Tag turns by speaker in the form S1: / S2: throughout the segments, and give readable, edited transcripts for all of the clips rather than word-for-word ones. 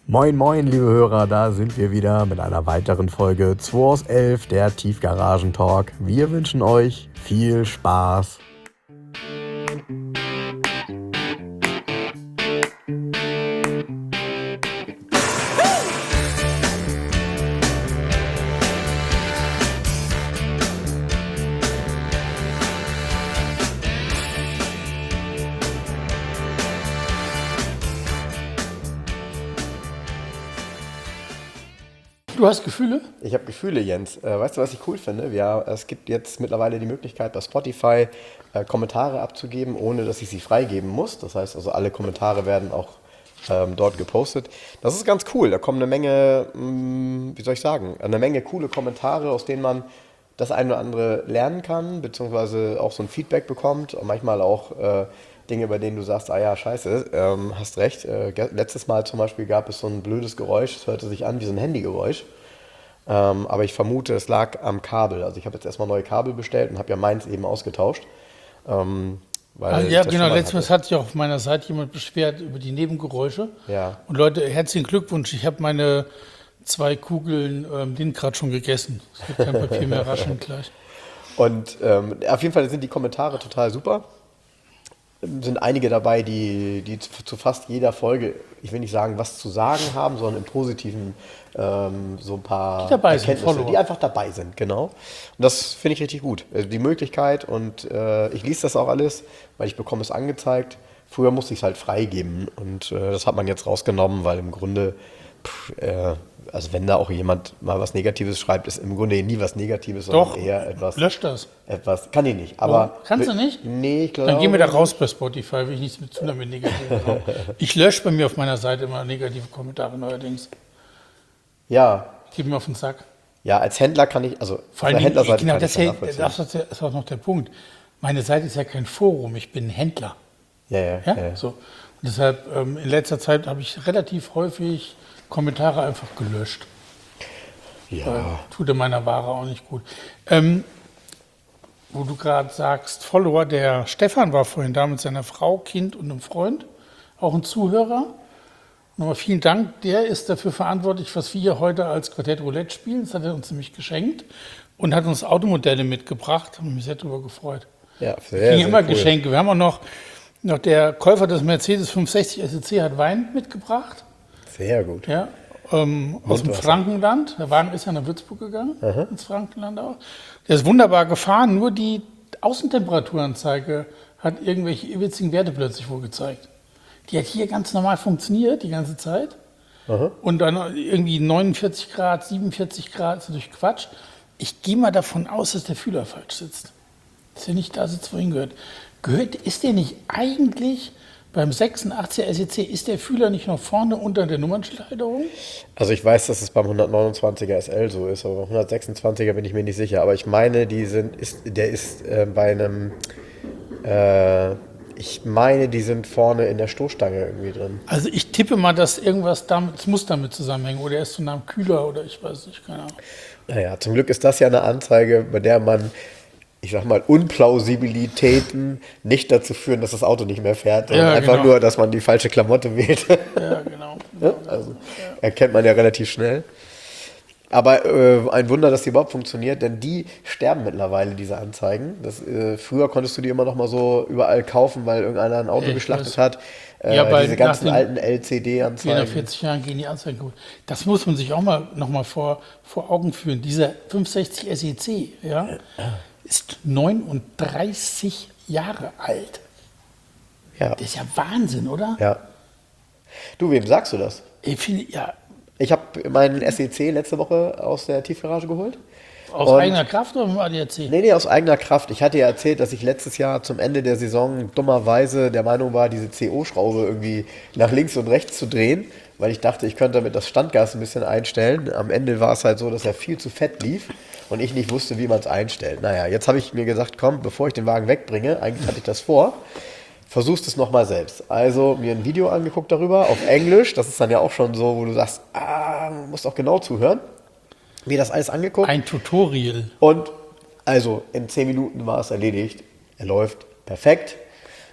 S1: Moin moin liebe Hörer, da sind wir wieder mit einer weiteren Folge 2 aus 11, der Tiefgaragen-Talk. Wir wünschen euch viel Spaß.
S2: Du hast Gefühle?
S3: Ich habe Gefühle, Jens. Weißt du, was ich cool finde? Es gibt jetzt mittlerweile die Möglichkeit, bei Spotify Kommentare abzugeben, ohne dass ich sie freigeben muss. Das heißt also, alle Kommentare werden auch dort gepostet. Das ist ganz cool. Da kommen eine Menge, eine Menge coole Kommentare, aus denen man das eine oder andere lernen kann, beziehungsweise auch so ein Feedback bekommt. Und manchmal auch Dinge, bei denen du sagst, ah ja, scheiße, hast recht. Letztes Mal zum Beispiel gab es so ein blödes Geräusch, es hörte sich an wie so ein Handygeräusch. Aber ich vermute, es lag am Kabel. Also ich habe jetzt erstmal neue Kabel bestellt und habe ja meins eben ausgetauscht.
S2: Ja, genau, letztens hat sich auch auf meiner Seite jemand beschwert über die Nebengeräusche.
S3: Ja.
S2: Und Leute, herzlichen Glückwunsch, ich habe meine 2 Kugeln Lindrad schon gegessen. Es wird kein Papier mehr rascheln gleich.
S3: Und auf jeden Fall sind die Kommentare total super. Sind einige dabei, die zu fast jeder Folge, ich will nicht sagen, was zu sagen haben, sondern im Positiven so ein paar Erkenntnisse, die einfach dabei sind, genau. Und das finde ich richtig gut. Die Möglichkeit und ich lese das auch alles, weil ich bekomme es angezeigt. Früher musste ich es halt freigeben und das hat man jetzt rausgenommen, weil im Grunde, also wenn da auch jemand mal was Negatives schreibt, ist im Grunde nie was Negatives, sondern eher etwas.
S2: Löscht das.
S3: Kann ich nicht. Aber
S2: kannst du nicht?
S3: Nee, ich glaube.
S2: Dann gehen wir da raus bei Spotify, will ich nichts mit tun haben mit Negativen. Ich lösche bei mir auf meiner Seite immer negative Kommentare neuerdings.
S3: Ja.
S2: Gib mir auf den Sack.
S3: Ja, als Händler kann ich, also
S2: vor allem,
S3: Händlerseite
S2: genau,
S3: kann ich
S2: das ist auch noch der Punkt. Meine Seite ist ja kein Forum, ich bin ein Händler.
S3: Ja.
S2: So. Und deshalb, in letzter Zeit habe ich relativ häufig Kommentare einfach gelöscht.
S3: Ja.
S2: Tut in meiner Ware auch nicht gut. Wo du gerade sagst, Follower, der Stefan war vorhin da mit seiner Frau, Kind und einem Freund, auch ein Zuhörer. Nochmal vielen Dank, der ist dafür verantwortlich, was wir heute als Quartett Roulette spielen. Das hat er uns nämlich geschenkt und hat uns Automodelle mitgebracht. Haben mich sehr darüber gefreut.
S3: Ja, sehr
S2: immer
S3: cool.
S2: Geschenke. Wir haben auch noch der Käufer des Mercedes 560 SEC hat Wein mitgebracht.
S3: Sehr gut.
S2: Ja, aus dem Frankenland. Der Wagen ist ja nach Würzburg gegangen, ins Frankenland auch. Der ist wunderbar gefahren, nur die Außentemperaturanzeige hat irgendwelche witzigen Werte plötzlich wohl gezeigt. Die hat hier ganz normal funktioniert die ganze Zeit. Und dann irgendwie 49 Grad, 47 Grad, ist natürlich Quatsch. Ich gehe mal davon aus, dass der Fühler falsch sitzt. Dass er nicht da sitzt, wohin gehört. Ist der nicht eigentlich beim 86er SEC, ist der Fühler nicht noch vorne unter der Nummernschilderung?
S3: Also ich weiß, dass es beim 129er SL so ist, aber beim 126er bin ich mir nicht sicher. Aber ich meine, die sind vorne in der Stoßstange irgendwie drin.
S2: Also ich tippe mal, dass irgendwas damit, es muss damit zusammenhängen. Oder er ist so nah am Kühler oder ich weiß nicht, keine Ahnung.
S3: Naja, zum Glück ist das ja eine Anzeige, bei der man, ich sag mal, Unplausibilitäten nicht dazu führen, dass das Auto nicht mehr fährt, sondern einfach nur, dass man die falsche Klamotte wählt.
S2: Ja, genau.
S3: Also erkennt man ja relativ schnell. Aber ein Wunder, dass die überhaupt funktioniert, denn die sterben mittlerweile, diese Anzeigen. Früher konntest du die immer noch mal so überall kaufen, weil irgendeiner ein Auto geschlachtet hat. Diese ganzen alten LCD-Anzeigen.
S2: Nach 40 Jahren gehen die Anzeigen gut. Das muss man sich auch mal noch mal vor Augen führen. Dieser 560 SEC, ist 39 Jahre alt.
S3: Ja.
S2: Das ist ja Wahnsinn, oder?
S3: Ja. Du, wem sagst du das?
S2: Ich finde,
S3: Ich habe meinen SEC letzte Woche aus der Tiefgarage geholt.
S2: Aus eigener Kraft oder vom ADAC?
S3: Nee, aus eigener Kraft. Ich hatte ja erzählt, dass ich letztes Jahr zum Ende der Saison dummerweise der Meinung war, diese CO-Schraube irgendwie nach links und rechts zu drehen, weil ich dachte, ich könnte damit das Standgas ein bisschen einstellen. Am Ende war es halt so, dass er viel zu fett lief und ich nicht wusste, wie man es einstellt. Naja, jetzt habe ich mir gesagt, komm, bevor ich den Wagen wegbringe, eigentlich hatte ich das vor, versuchst es nochmal selbst. Also mir ein Video angeguckt darüber, auf Englisch. Das ist dann ja auch schon so, wo du sagst, musst auch genau zuhören. Mir das alles angeguckt.
S2: Ein Tutorial.
S3: Und also in 10 Minuten war es erledigt. Er läuft perfekt.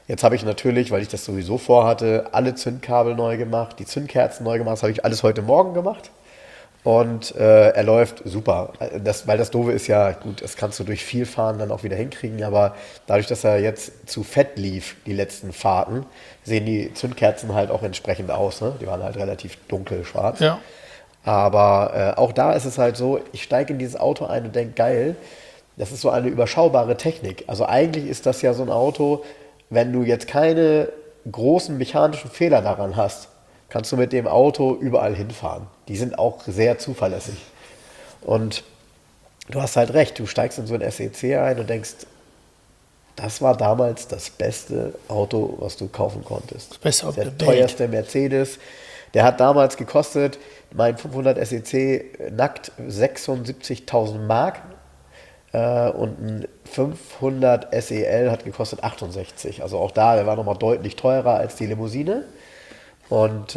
S3: Jetzt habe ich natürlich, weil ich das sowieso vorhatte, alle Zündkabel neu gemacht, die Zündkerzen neu gemacht. Das habe ich alles heute Morgen gemacht. Und er läuft super. Weil das Doofe ist ja, gut, das kannst du durch viel Fahren dann auch wieder hinkriegen, aber dadurch, dass er jetzt zu fett lief, die letzten Fahrten, sehen die Zündkerzen halt auch entsprechend aus. Ne? Die waren halt relativ dunkelschwarz.
S2: Ja.
S3: Aber auch da ist es halt so, ich steige in dieses Auto ein und denke, geil, das ist so eine überschaubare Technik. Also eigentlich ist das ja so ein Auto, wenn du jetzt keine großen mechanischen Fehler daran hast, kannst du mit dem Auto überall hinfahren. Die sind auch sehr zuverlässig. Und du hast halt recht, du steigst in so ein SEC ein und denkst, das war damals das beste Auto, was du kaufen konntest.
S2: Das beste Auto
S3: der
S2: der Welt.
S3: teuerste Mercedes. Der hat damals gekostet, mein 500 SEC nackt 76.000 Mark. Und ein 500 SEL hat gekostet 68. Also auch da, der war nochmal deutlich teurer als die Limousine. Und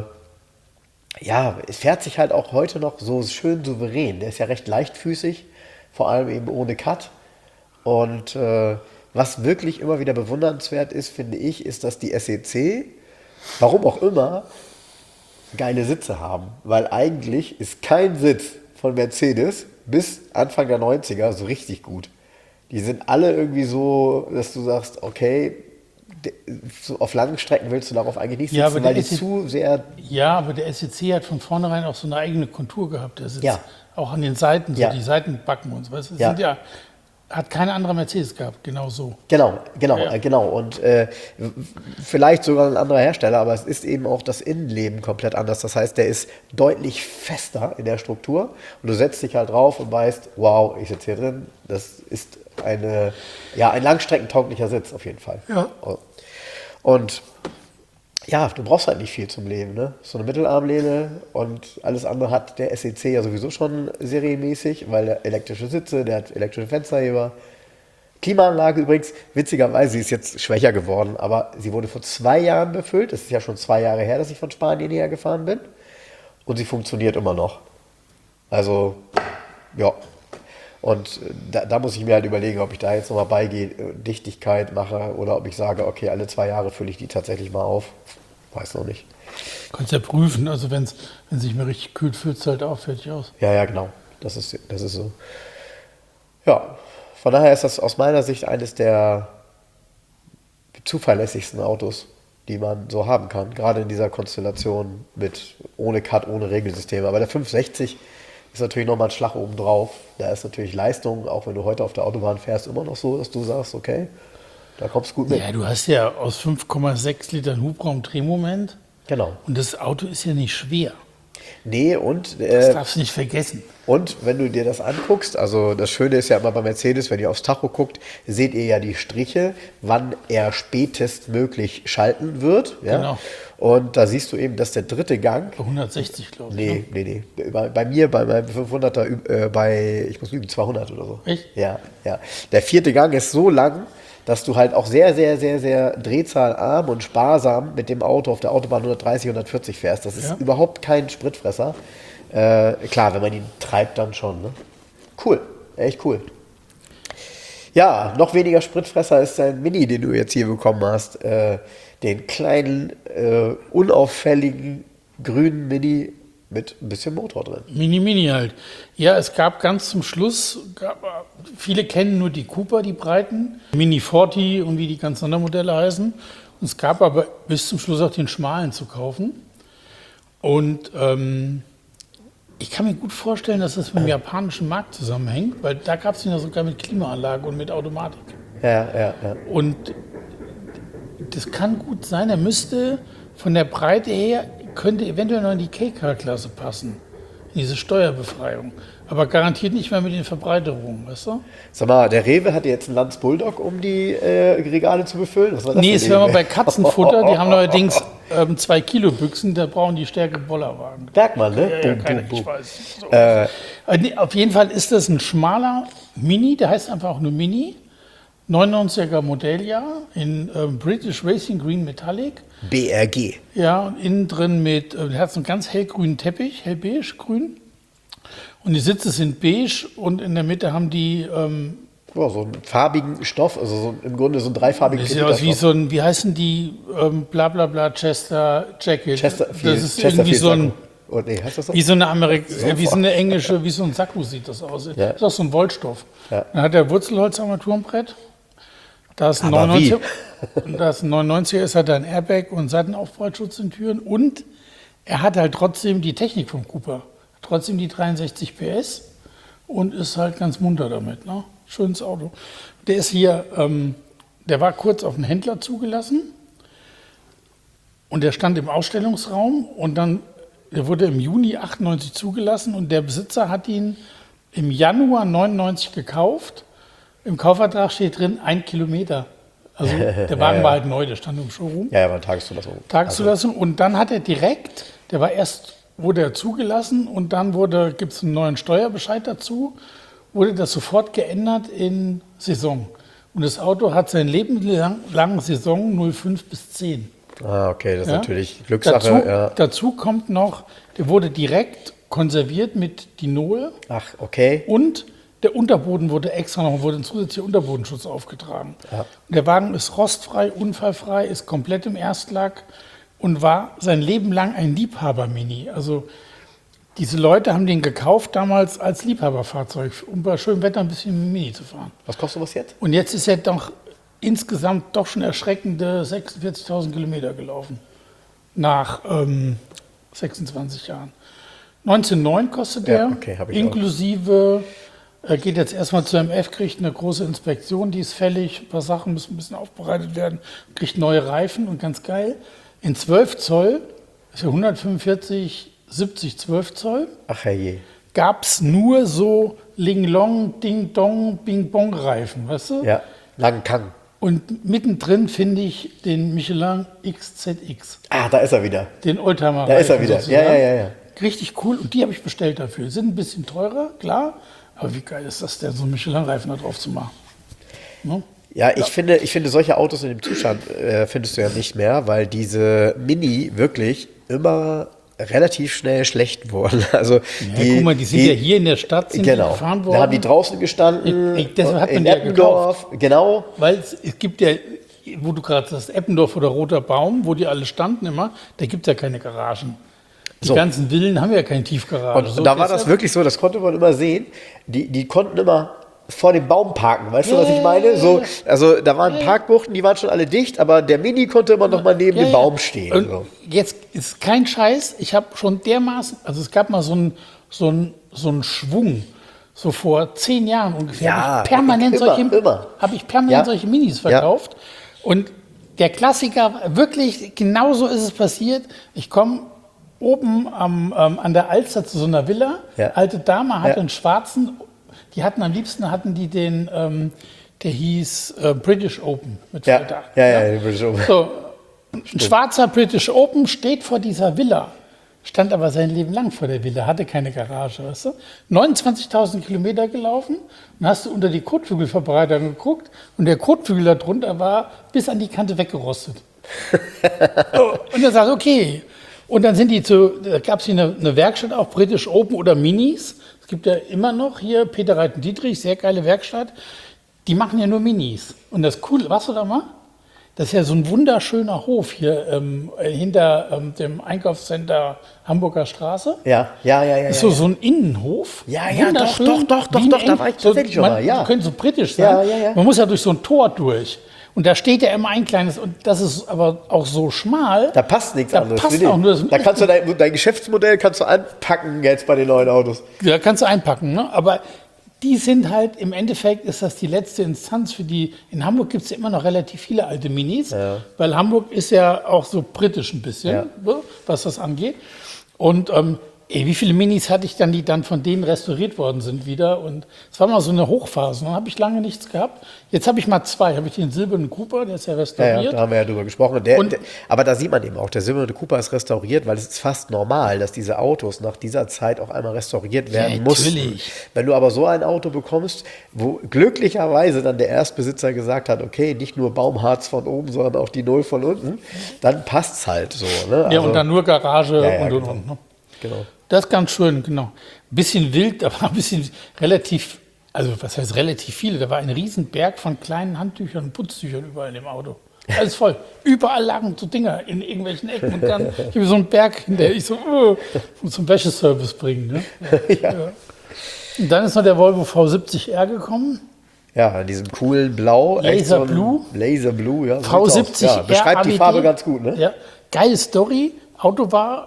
S3: ja, es fährt sich halt auch heute noch so schön souverän. Der ist ja recht leichtfüßig, vor allem eben ohne Cut. Und was wirklich immer wieder bewundernswert ist, finde ich, ist, dass die SEC, warum auch immer, geile Sitze haben. Weil eigentlich ist kein Sitz von Mercedes bis Anfang der 90er so richtig gut. Die sind alle irgendwie so, dass du sagst, okay, so auf langen Strecken willst du darauf eigentlich nicht sitzen,
S2: Ja,
S3: weil die zu sehr...
S2: Ja, aber der SEC hat von vornherein auch so eine eigene Kontur gehabt. Der sitzt
S3: Ja.
S2: auch an den Seiten, so
S3: Ja.
S2: die Seitenbacken und so. Das
S3: Ja.
S2: sind ja, hat kein anderer Mercedes gehabt, genau so.
S3: Genau.
S2: Ja.
S3: Genau. Und vielleicht sogar ein anderer Hersteller, aber es ist eben auch das Innenleben komplett anders. Das heißt, der ist deutlich fester in der Struktur und du setzt dich halt drauf und weißt, wow, ich sitze hier drin. Das ist ein langstreckentauglicher Sitz auf jeden Fall.
S2: Ja.
S3: Und ja, du brauchst halt nicht viel zum Leben, ne? So eine Mittelarmlehne und alles andere hat der SEC ja sowieso schon serienmäßig, weil der elektrische Sitze, der hat elektrische Fensterheber. Klimaanlage übrigens, witzigerweise, sie ist jetzt schwächer geworden, aber sie wurde vor 2 Jahren befüllt. Es ist ja schon 2 Jahre her, dass ich von Spanien hierher gefahren bin. Und sie funktioniert immer noch. Also, ja. Und da muss ich mir halt überlegen, ob ich da jetzt nochmal beigehe, Dichtigkeit mache oder ob ich sage, okay, alle 2 Jahre fülle ich die tatsächlich mal auf. Weiß noch nicht.
S2: Du kannst ja prüfen, also wenn sich mir richtig kühlt, füllt es halt auf, fertig aus.
S3: Ja, genau. Das ist so. Ja, von daher ist das aus meiner Sicht eines der zuverlässigsten Autos, die man so haben kann. Gerade in dieser Konstellation mit ohne Cut, ohne Regelsystem. Aber der 560 ist natürlich nochmal ein Schlag oben drauf. Da ist natürlich Leistung, auch wenn du heute auf der Autobahn fährst, immer noch so, dass du sagst, okay, da kommst du gut mit.
S2: Ja, du hast ja aus 5,6 Litern Hubraum Drehmoment.
S3: Genau.
S2: Und das Auto ist ja nicht schwer.
S3: Nee, und
S2: Das darfst du nicht vergessen.
S3: Und wenn du dir das anguckst, also das Schöne ist ja immer bei Mercedes, wenn ihr aufs Tacho guckt, seht ihr ja die Striche, wann er spätestmöglich schalten wird. Ja?
S2: Genau.
S3: Und da siehst du eben, dass der dritte Gang...
S2: 160, glaube ich.
S3: Nee. Bei mir, bei meinem 500er, ich muss lügen, 200 oder so.
S2: Echt?
S3: Ja. Der vierte Gang ist so lang, dass du halt auch sehr, sehr, sehr, sehr drehzahlarm und sparsam mit dem Auto auf der Autobahn 130, 140 fährst. Das ist überhaupt kein Spritfresser. Klar, wenn man ihn treibt, dann schon. Ne? Cool, echt cool. Ja, noch weniger Spritfresser ist dein Mini, den du jetzt hier bekommen hast. Den kleinen, unauffälligen, grünen Mini mit ein bisschen Motor drin.
S2: Mini halt. Ja, es gab ganz zum Schluss, viele kennen nur die Cooper, die breiten, Mini 40 und wie die ganzen Sondermodelle heißen. Und es gab aber bis zum Schluss auch den schmalen zu kaufen. Und ich kann mir gut vorstellen, dass das mit dem japanischen Markt zusammenhängt, weil da gab es ihn ja sogar mit Klimaanlage und mit Automatik.
S3: Ja.
S2: Und das kann gut sein, er müsste von der Breite her, könnte eventuell noch in die K-Car-Klasse passen, in diese Steuerbefreiung. Aber garantiert nicht mehr mit den Verbreiterungen, weißt du?
S3: Sag mal, der Rewe hatte jetzt einen Lanz Bulldog, um die Regale zu befüllen? Was war das
S2: Nee,
S3: denn
S2: es wäre
S3: eben?
S2: mal bei Katzenfutter, die haben neuerdings 2 Kilo Büchsen, da brauchen die Stärke Bollerwagen.
S3: Bergmann, ne?
S2: Ja,
S3: Bum,
S2: keine,
S3: bum, bum.
S2: ich weiß. So. Nee, auf jeden Fall ist das ein schmaler Mini, der heißt einfach auch nur Mini. 99er Modelljahr in British Racing Green Metallic.
S3: BRG.
S2: Ja, und innen drin hat so einen ganz hellgrünen Teppich, hellbeige, grün. Und die Sitze sind beige und in der Mitte haben die
S3: so einen farbigen Stoff, also so, im Grunde so einen dreifarbigen
S2: Sieht aus wie so ein, wie heißen die, blablabla, Chester Jacket.
S3: Chesterfield,
S2: das ist irgendwie so ein,
S3: heißt das so?
S2: wie so eine wie so eine englische, wie so ein Sakko sieht das aus.
S3: Ja.
S2: Das ist auch so ein Wollstoff.
S3: Ja.
S2: Dann hat der Wurzelholzarmaturenbrett. Da ist ein 99er, ist halt ein Airbag und Seitenaufprallschutz in Türen. Und er hat halt trotzdem die Technik vom Cooper. Trotzdem die 63 PS und ist halt ganz munter damit. Ne? Schönes Auto. Der ist hier, der war kurz auf den Händler zugelassen und der stand im Ausstellungsraum und dann, der wurde im Juni 98 zugelassen und der Besitzer hat ihn im Januar 99 gekauft. Im Kaufvertrag steht drin 1 Kilometer. Also der Wagen war halt neu, der stand im Showroom.
S3: Ja, war eine Tageszulassung.
S2: Tageszulassung. Und dann hat er direkt, wurde er zugelassen und dann gibt es einen neuen Steuerbescheid dazu, wurde das sofort geändert in Saison. Und das Auto hat sein Leben lang Saison 05 bis 10.
S3: Ah, okay, das ist natürlich Glückssache.
S2: Dazu kommt noch, der wurde direkt konserviert mit Dinol.
S3: Ach, okay.
S2: Und der Unterboden wurde ein zusätzlicher Unterbodenschutz aufgetragen. Ja. Und der Wagen ist rostfrei, unfallfrei, ist komplett im Erstlack und war sein Leben lang ein Liebhaber-Mini. Also diese Leute haben den gekauft damals als Liebhaberfahrzeug, um bei schönem Wetter ein bisschen Mini zu fahren.
S3: Was kostet was jetzt?
S2: Und jetzt ist er doch insgesamt doch schon erschreckende 46.000 Kilometer gelaufen. Nach 26 Jahren. 19,9 kostet der, inklusive... Er geht jetzt erstmal zur MF, kriegt eine große Inspektion, die ist fällig, ein paar Sachen müssen ein bisschen aufbereitet werden, kriegt neue Reifen und ganz geil. In 12 Zoll, ist ja 145, 70, 12 Zoll.
S3: Ach herrje.
S2: Gab es nur so Ling-Long, Ding-Dong, Bing-Bong-Reifen, weißt du?
S3: Ja, langen Kang.
S2: Und mittendrin finde ich den Michelin XZX.
S3: Ah, da ist er wieder.
S2: Den Oldtimer.
S3: Da ist er wieder, ja.
S2: Richtig cool und die habe ich bestellt dafür. Sind ein bisschen teurer, klar. Aber wie geil ist das denn, so einen Michelin-Reifen da drauf zu machen? Ne?
S3: Ja, ich finde solche Autos in dem Zustand findest du ja nicht mehr, weil diese Mini wirklich immer relativ schnell schlecht wurden. Also
S2: guck mal, die sind ja hier in der Stadt gefahren worden.
S3: Da haben die draußen gestanden,
S2: deshalb hat man
S3: in
S2: die
S3: Eppendorf, genau.
S2: Weil es gibt ja, wo du gerade sagst, Eppendorf oder Roter Baum, wo die alle standen immer, da gibt es ja keine Garagen. Die ganzen Villen haben ja keine Tiefgarage.
S3: Und da war das wirklich so, das konnte man immer sehen. Die konnten immer vor dem Baum parken, weißt du, was ich meine? So, also da waren Parkbuchten, die waren schon alle dicht, aber der Mini konnte immer noch mal neben dem Baum stehen.
S2: Und jetzt ist kein Scheiß, ich habe schon dermaßen, also es gab mal so einen Schwung, so vor 10 Jahren ungefähr, habe ich permanent solche Minis verkauft. Und der Klassiker, wirklich genauso ist es passiert, ich komme oben an der Alster zu so einer Villa. Alte Dame hatte einen schwarzen, die hatten am liebsten den, der hieß British Open mit Freitag.
S3: British Open.
S2: So, ein schwarzer British Open steht vor dieser Villa, stand aber sein Leben lang vor der Villa, hatte keine Garage, weißt du? 29.000 Kilometer gelaufen, dann hast du unter die Kotflügelverbreiter geguckt und der Kotflügel darunter war bis an die Kante weggerostet. Und dann sagst du, okay. Und dann da gab es hier eine Werkstatt, auch British Open oder Minis. Es gibt ja immer noch hier Peter Reiten-Dietrich, sehr geile Werkstatt. Die machen ja nur Minis. Und das Coole, warst du da mal? Das ist ja so ein wunderschöner Hof hier hinter dem Einkaufscenter Hamburger Straße.
S3: Ja.
S2: Ist so ein Innenhof.
S3: Ja, doch, da war ich tatsächlich schon mal.
S2: Ja. Könnte so britisch sein.
S3: Ja.
S2: Man muss ja durch so ein Tor durch. Und da steht ja immer ein kleines, und das ist aber auch so schmal.
S3: Da passt nichts anderes.
S2: Passt auch nur
S3: da kannst du dein Geschäftsmodell kannst du anpacken jetzt bei den neuen Autos.
S2: Ja, kannst du einpacken, ne? Aber die sind halt, im Endeffekt ist das die letzte Instanz für die. In Hamburg gibt es ja immer noch relativ viele alte Minis, weil Hamburg ist ja auch so britisch ein bisschen, was das angeht. Und wie viele Minis hatte ich dann, die dann von denen restauriert worden sind wieder. Und es war mal so eine Hochphase. Dann habe ich lange nichts gehabt. Jetzt habe ich mal 2. Habe ich den silbernen Cooper, der ist ja restauriert.
S3: Ja, da haben wir ja drüber gesprochen. Aber da sieht man eben auch, der silberne Cooper ist restauriert, weil es ist fast normal, dass diese Autos nach dieser Zeit auch einmal restauriert werden mussten. Wenn du aber so ein Auto bekommst, wo glücklicherweise dann der Erstbesitzer gesagt hat, okay, nicht nur Baumharz von oben, sondern auch die Null von unten, dann passt es halt so. Ne?
S2: Also, und dann nur Garage
S3: und.
S2: Ne?
S3: Genau.
S2: Das ist ganz schön, genau. Ein bisschen wild, aber ein bisschen relativ Also was heißt relativ viele? Da war ein Riesen-Berg von kleinen Handtüchern und Putztüchern überall in dem Auto. Alles voll. Überall lagen so Dinger in irgendwelchen Ecken. Und dann ich habe so einen Berg hinter. Ich so, muss zum Wäscheservice bringen. Ne? Ja. Und dann ist noch der Volvo V70R gekommen.
S3: Ja, in diesem coolen Blau.
S2: Laser Blue.
S3: Laser Blue, ja.
S2: V70R.
S3: Ja, beschreibt
S2: ABD.
S3: die Farbe ganz gut, ne?
S2: Ja. Geile Story. Auto war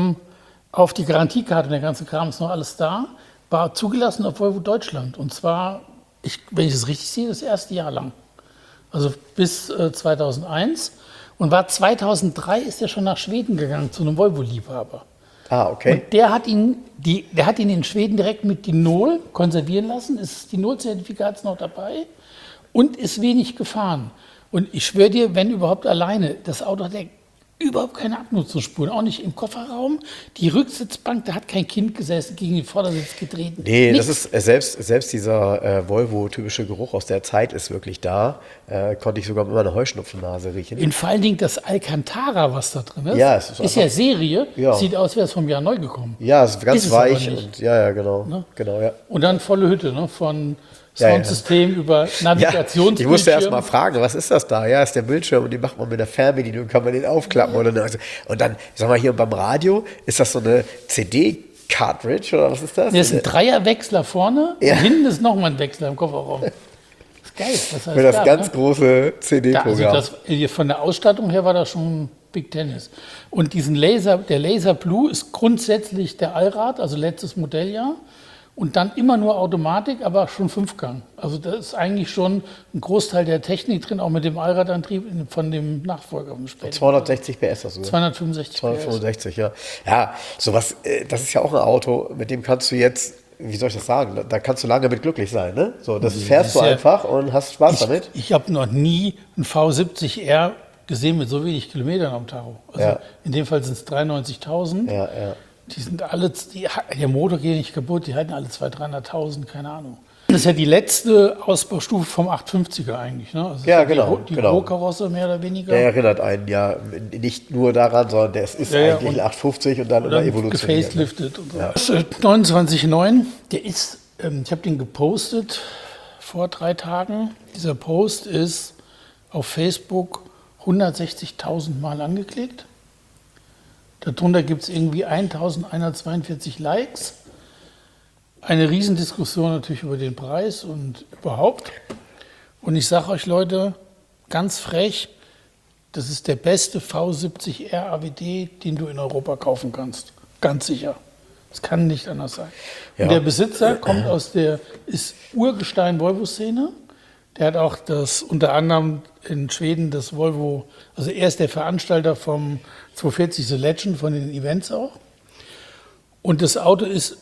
S2: auf die Garantiekarte, der ganze Kram ist noch alles da, war zugelassen auf Volvo Deutschland. Und zwar, wenn ich es richtig sehe, das erste Jahr lang. Also bis 2001. Und war 2003 ist er schon nach Schweden gegangen zu einem Volvo-Liebhaber.
S3: Ah, okay.
S2: Und der hat ihn in Schweden direkt mit Dinol konservieren lassen. Das Dinol-Zertifikat ist noch dabei und ist wenig gefahren. Und ich schwöre dir, wenn überhaupt alleine, das Auto hat überhaupt keine Abnutzungsspuren, auch nicht im Kofferraum. Die Rücksitzbank, da hat kein Kind gesessen, gegen den Vordersitz getreten.
S3: Nee,
S2: Nichts.
S3: das ist selbst dieser Volvo-typische Geruch aus der Zeit ist wirklich da. Konnte ich sogar mit meiner Heuschnupfennase riechen.
S2: In vor allen Dingen das Alcantara, was da drin ist,
S3: Ja, es ist
S2: ist ja Serie,
S3: Ja.
S2: sieht aus, wie es vom Jahr neu gekommen.
S3: Ja, es ist ganz
S2: Ist es aber
S3: weich
S2: nicht.
S3: und ja, genau.
S2: Ne?
S3: Genau, ja.
S2: Und dann volle Hütte, ne? Von
S3: Ja, ja.
S2: Soundsystem über Navigationsbildschirm.
S3: Ich musste erst mal fragen, was ist das da? Ja, ist der Bildschirm und den macht man mit der Fernbedienung, kann man den aufklappen. Und dann, sag mal, hier beim Radio, ist das so eine CD-Cartridge oder was ist das?
S2: Das ist ein Dreierwechsler vorne,
S3: Ja.
S2: und hinten ist nochmal ein Wechsler im Kofferraum. Das ist geil. Was
S3: Für das
S2: da,
S3: ganz
S2: ne?
S3: große
S2: Da,
S3: CD-Programm.
S2: also von der Ausstattung her war das schon Big Tennis. Und der Laser Blue ist grundsätzlich der Allrad, also letztes Modelljahr. Und dann immer nur Automatik, aber schon 5-Gang. Also da ist eigentlich schon ein Großteil der Technik drin, auch mit dem Allradantrieb von dem Nachfolger vom späteren.
S3: 260 PS das sogar.
S2: 265 PS.
S3: 265, ja. Ja, sowas, das ist ja auch ein Auto, mit dem kannst du jetzt, wie soll ich das sagen, da kannst du lange mit glücklich sein, ne? So, das fährst du
S2: ist ja-
S3: einfach und hast Spaß damit.
S2: Ich habe noch nie einen V70R gesehen mit so wenig Kilometern am Tacho. Also
S3: Ja.
S2: in dem Fall sind es 93.000.
S3: Ja, ja.
S2: Die sind alle, der Motor geht nicht kaputt, die halten alle 200.000, 300.000, keine Ahnung. Das ist ja die letzte Ausbaustufe vom 850er eigentlich. Ne? Also
S3: Ja,
S2: das ist
S3: genau,
S2: Die
S3: genau.
S2: Rohkarosse mehr oder weniger.
S3: Der erinnert einen ja nicht nur daran, sondern der ist
S2: Ja, ja,
S3: eigentlich
S2: und-
S3: ein 850 und dann
S2: Oder
S3: immer evolutioniert.
S2: gefaceliftet und so. Das ist 29,9. Der ist, ich habe den gepostet vor 3 Tagen. Dieser Post ist auf Facebook 160.000 Mal angeklickt. Darunter gibt es irgendwie 1.142 Likes. Eine Riesendiskussion natürlich über den Preis und überhaupt. Und ich sage euch, Leute, ganz frech, das ist der beste V70R AWD, den du in Europa kaufen kannst. Ganz sicher. Es kann nicht anders sein.
S3: Ja.
S2: Und der Besitzer ist Urgestein Volvo-Szene. Der hat auch unter anderem in Schweden das Volvo, also er ist der Veranstalter vom 240 The Legend, von den Events auch. Und das Auto ist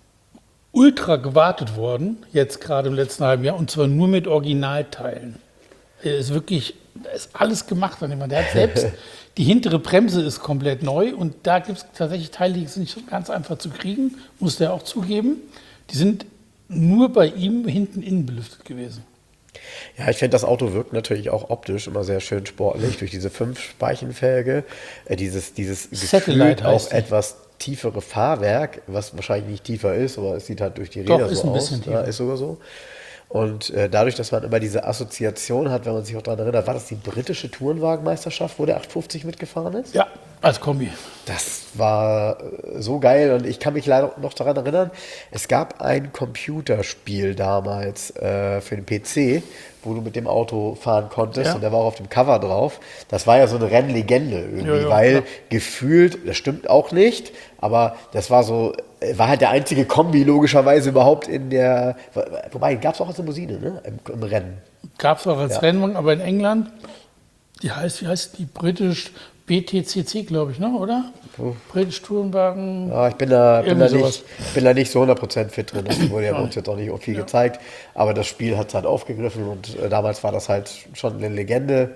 S2: ultra gewartet worden, jetzt gerade im letzten halben Jahr, und zwar nur mit Originalteilen. Er ist wirklich, da ist alles gemacht an dem. Der hat selbst, die hintere Bremse ist komplett neu und da gibt es tatsächlich Teile, die sind nicht so ganz einfach zu kriegen, muss der auch zugeben. Die sind nur bei ihm hinten innen belüftet gewesen.
S3: Ja, ich finde, das Auto wirkt natürlich auch optisch immer sehr schön sportlich durch diese 5-Speichenfelge, dieses
S2: Satellite
S3: gefühlt auch
S2: heißt die.
S3: etwas tiefere Fahrwerk, was wahrscheinlich nicht tiefer ist, aber es sieht halt durch die
S2: Doch,
S3: Räder
S2: ist
S3: so
S2: ein
S3: aus.
S2: bisschen
S3: Ja,
S2: tiefer.
S3: ist sogar so. Und dadurch, dass man immer diese Assoziation hat, wenn man sich auch daran erinnert, war das die britische Tourenwagenmeisterschaft, wo der 850 mitgefahren ist?
S2: Ja, als Kombi.
S3: Das war so geil und ich kann mich leider noch daran erinnern, es gab ein Computerspiel damals für den PC, wo du mit dem Auto fahren konntest,
S2: Ja.
S3: und der war auch auf dem Cover drauf. Das war ja so eine Rennlegende irgendwie,
S2: Ja, ja,
S3: weil
S2: klar.
S3: gefühlt, das stimmt auch nicht, aber das war so, war halt der einzige Kombi logischerweise überhaupt in der, wobei, gab es auch als Limousine, ne, im Rennen.
S2: Gab es auch als
S3: Ja.
S2: Rennwagen, aber in England, wie heißt die britisch BTCC, glaube ich, ne, oder? British Tourenwagen.
S3: Ja, ich bin da
S2: Irgendwie sowas.
S3: nicht so 100% fit drin. Das wurde ja bei uns jetzt auch nicht viel gezeigt. Aber das Spiel hat es halt aufgegriffen und damals war das halt schon eine Legende.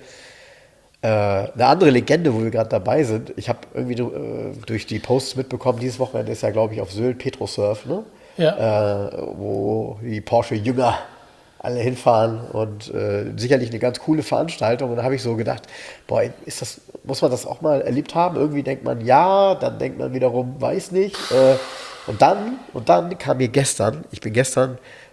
S3: Eine andere Legende, wo wir gerade dabei sind, ich habe irgendwie durch die Posts mitbekommen, dieses Wochenende ist ja, glaube ich, auf Sylt Petrosurf, ne?
S2: Ja.
S3: Wo die Porsche-Jünger alle hinfahren und sicherlich eine ganz coole Veranstaltung. Und da habe ich so gedacht, boah, muss man das auch mal erlebt haben? Irgendwie denkt man ja, dann denkt man wiederum, weiß nicht. Und dann kam mir ich bin gestern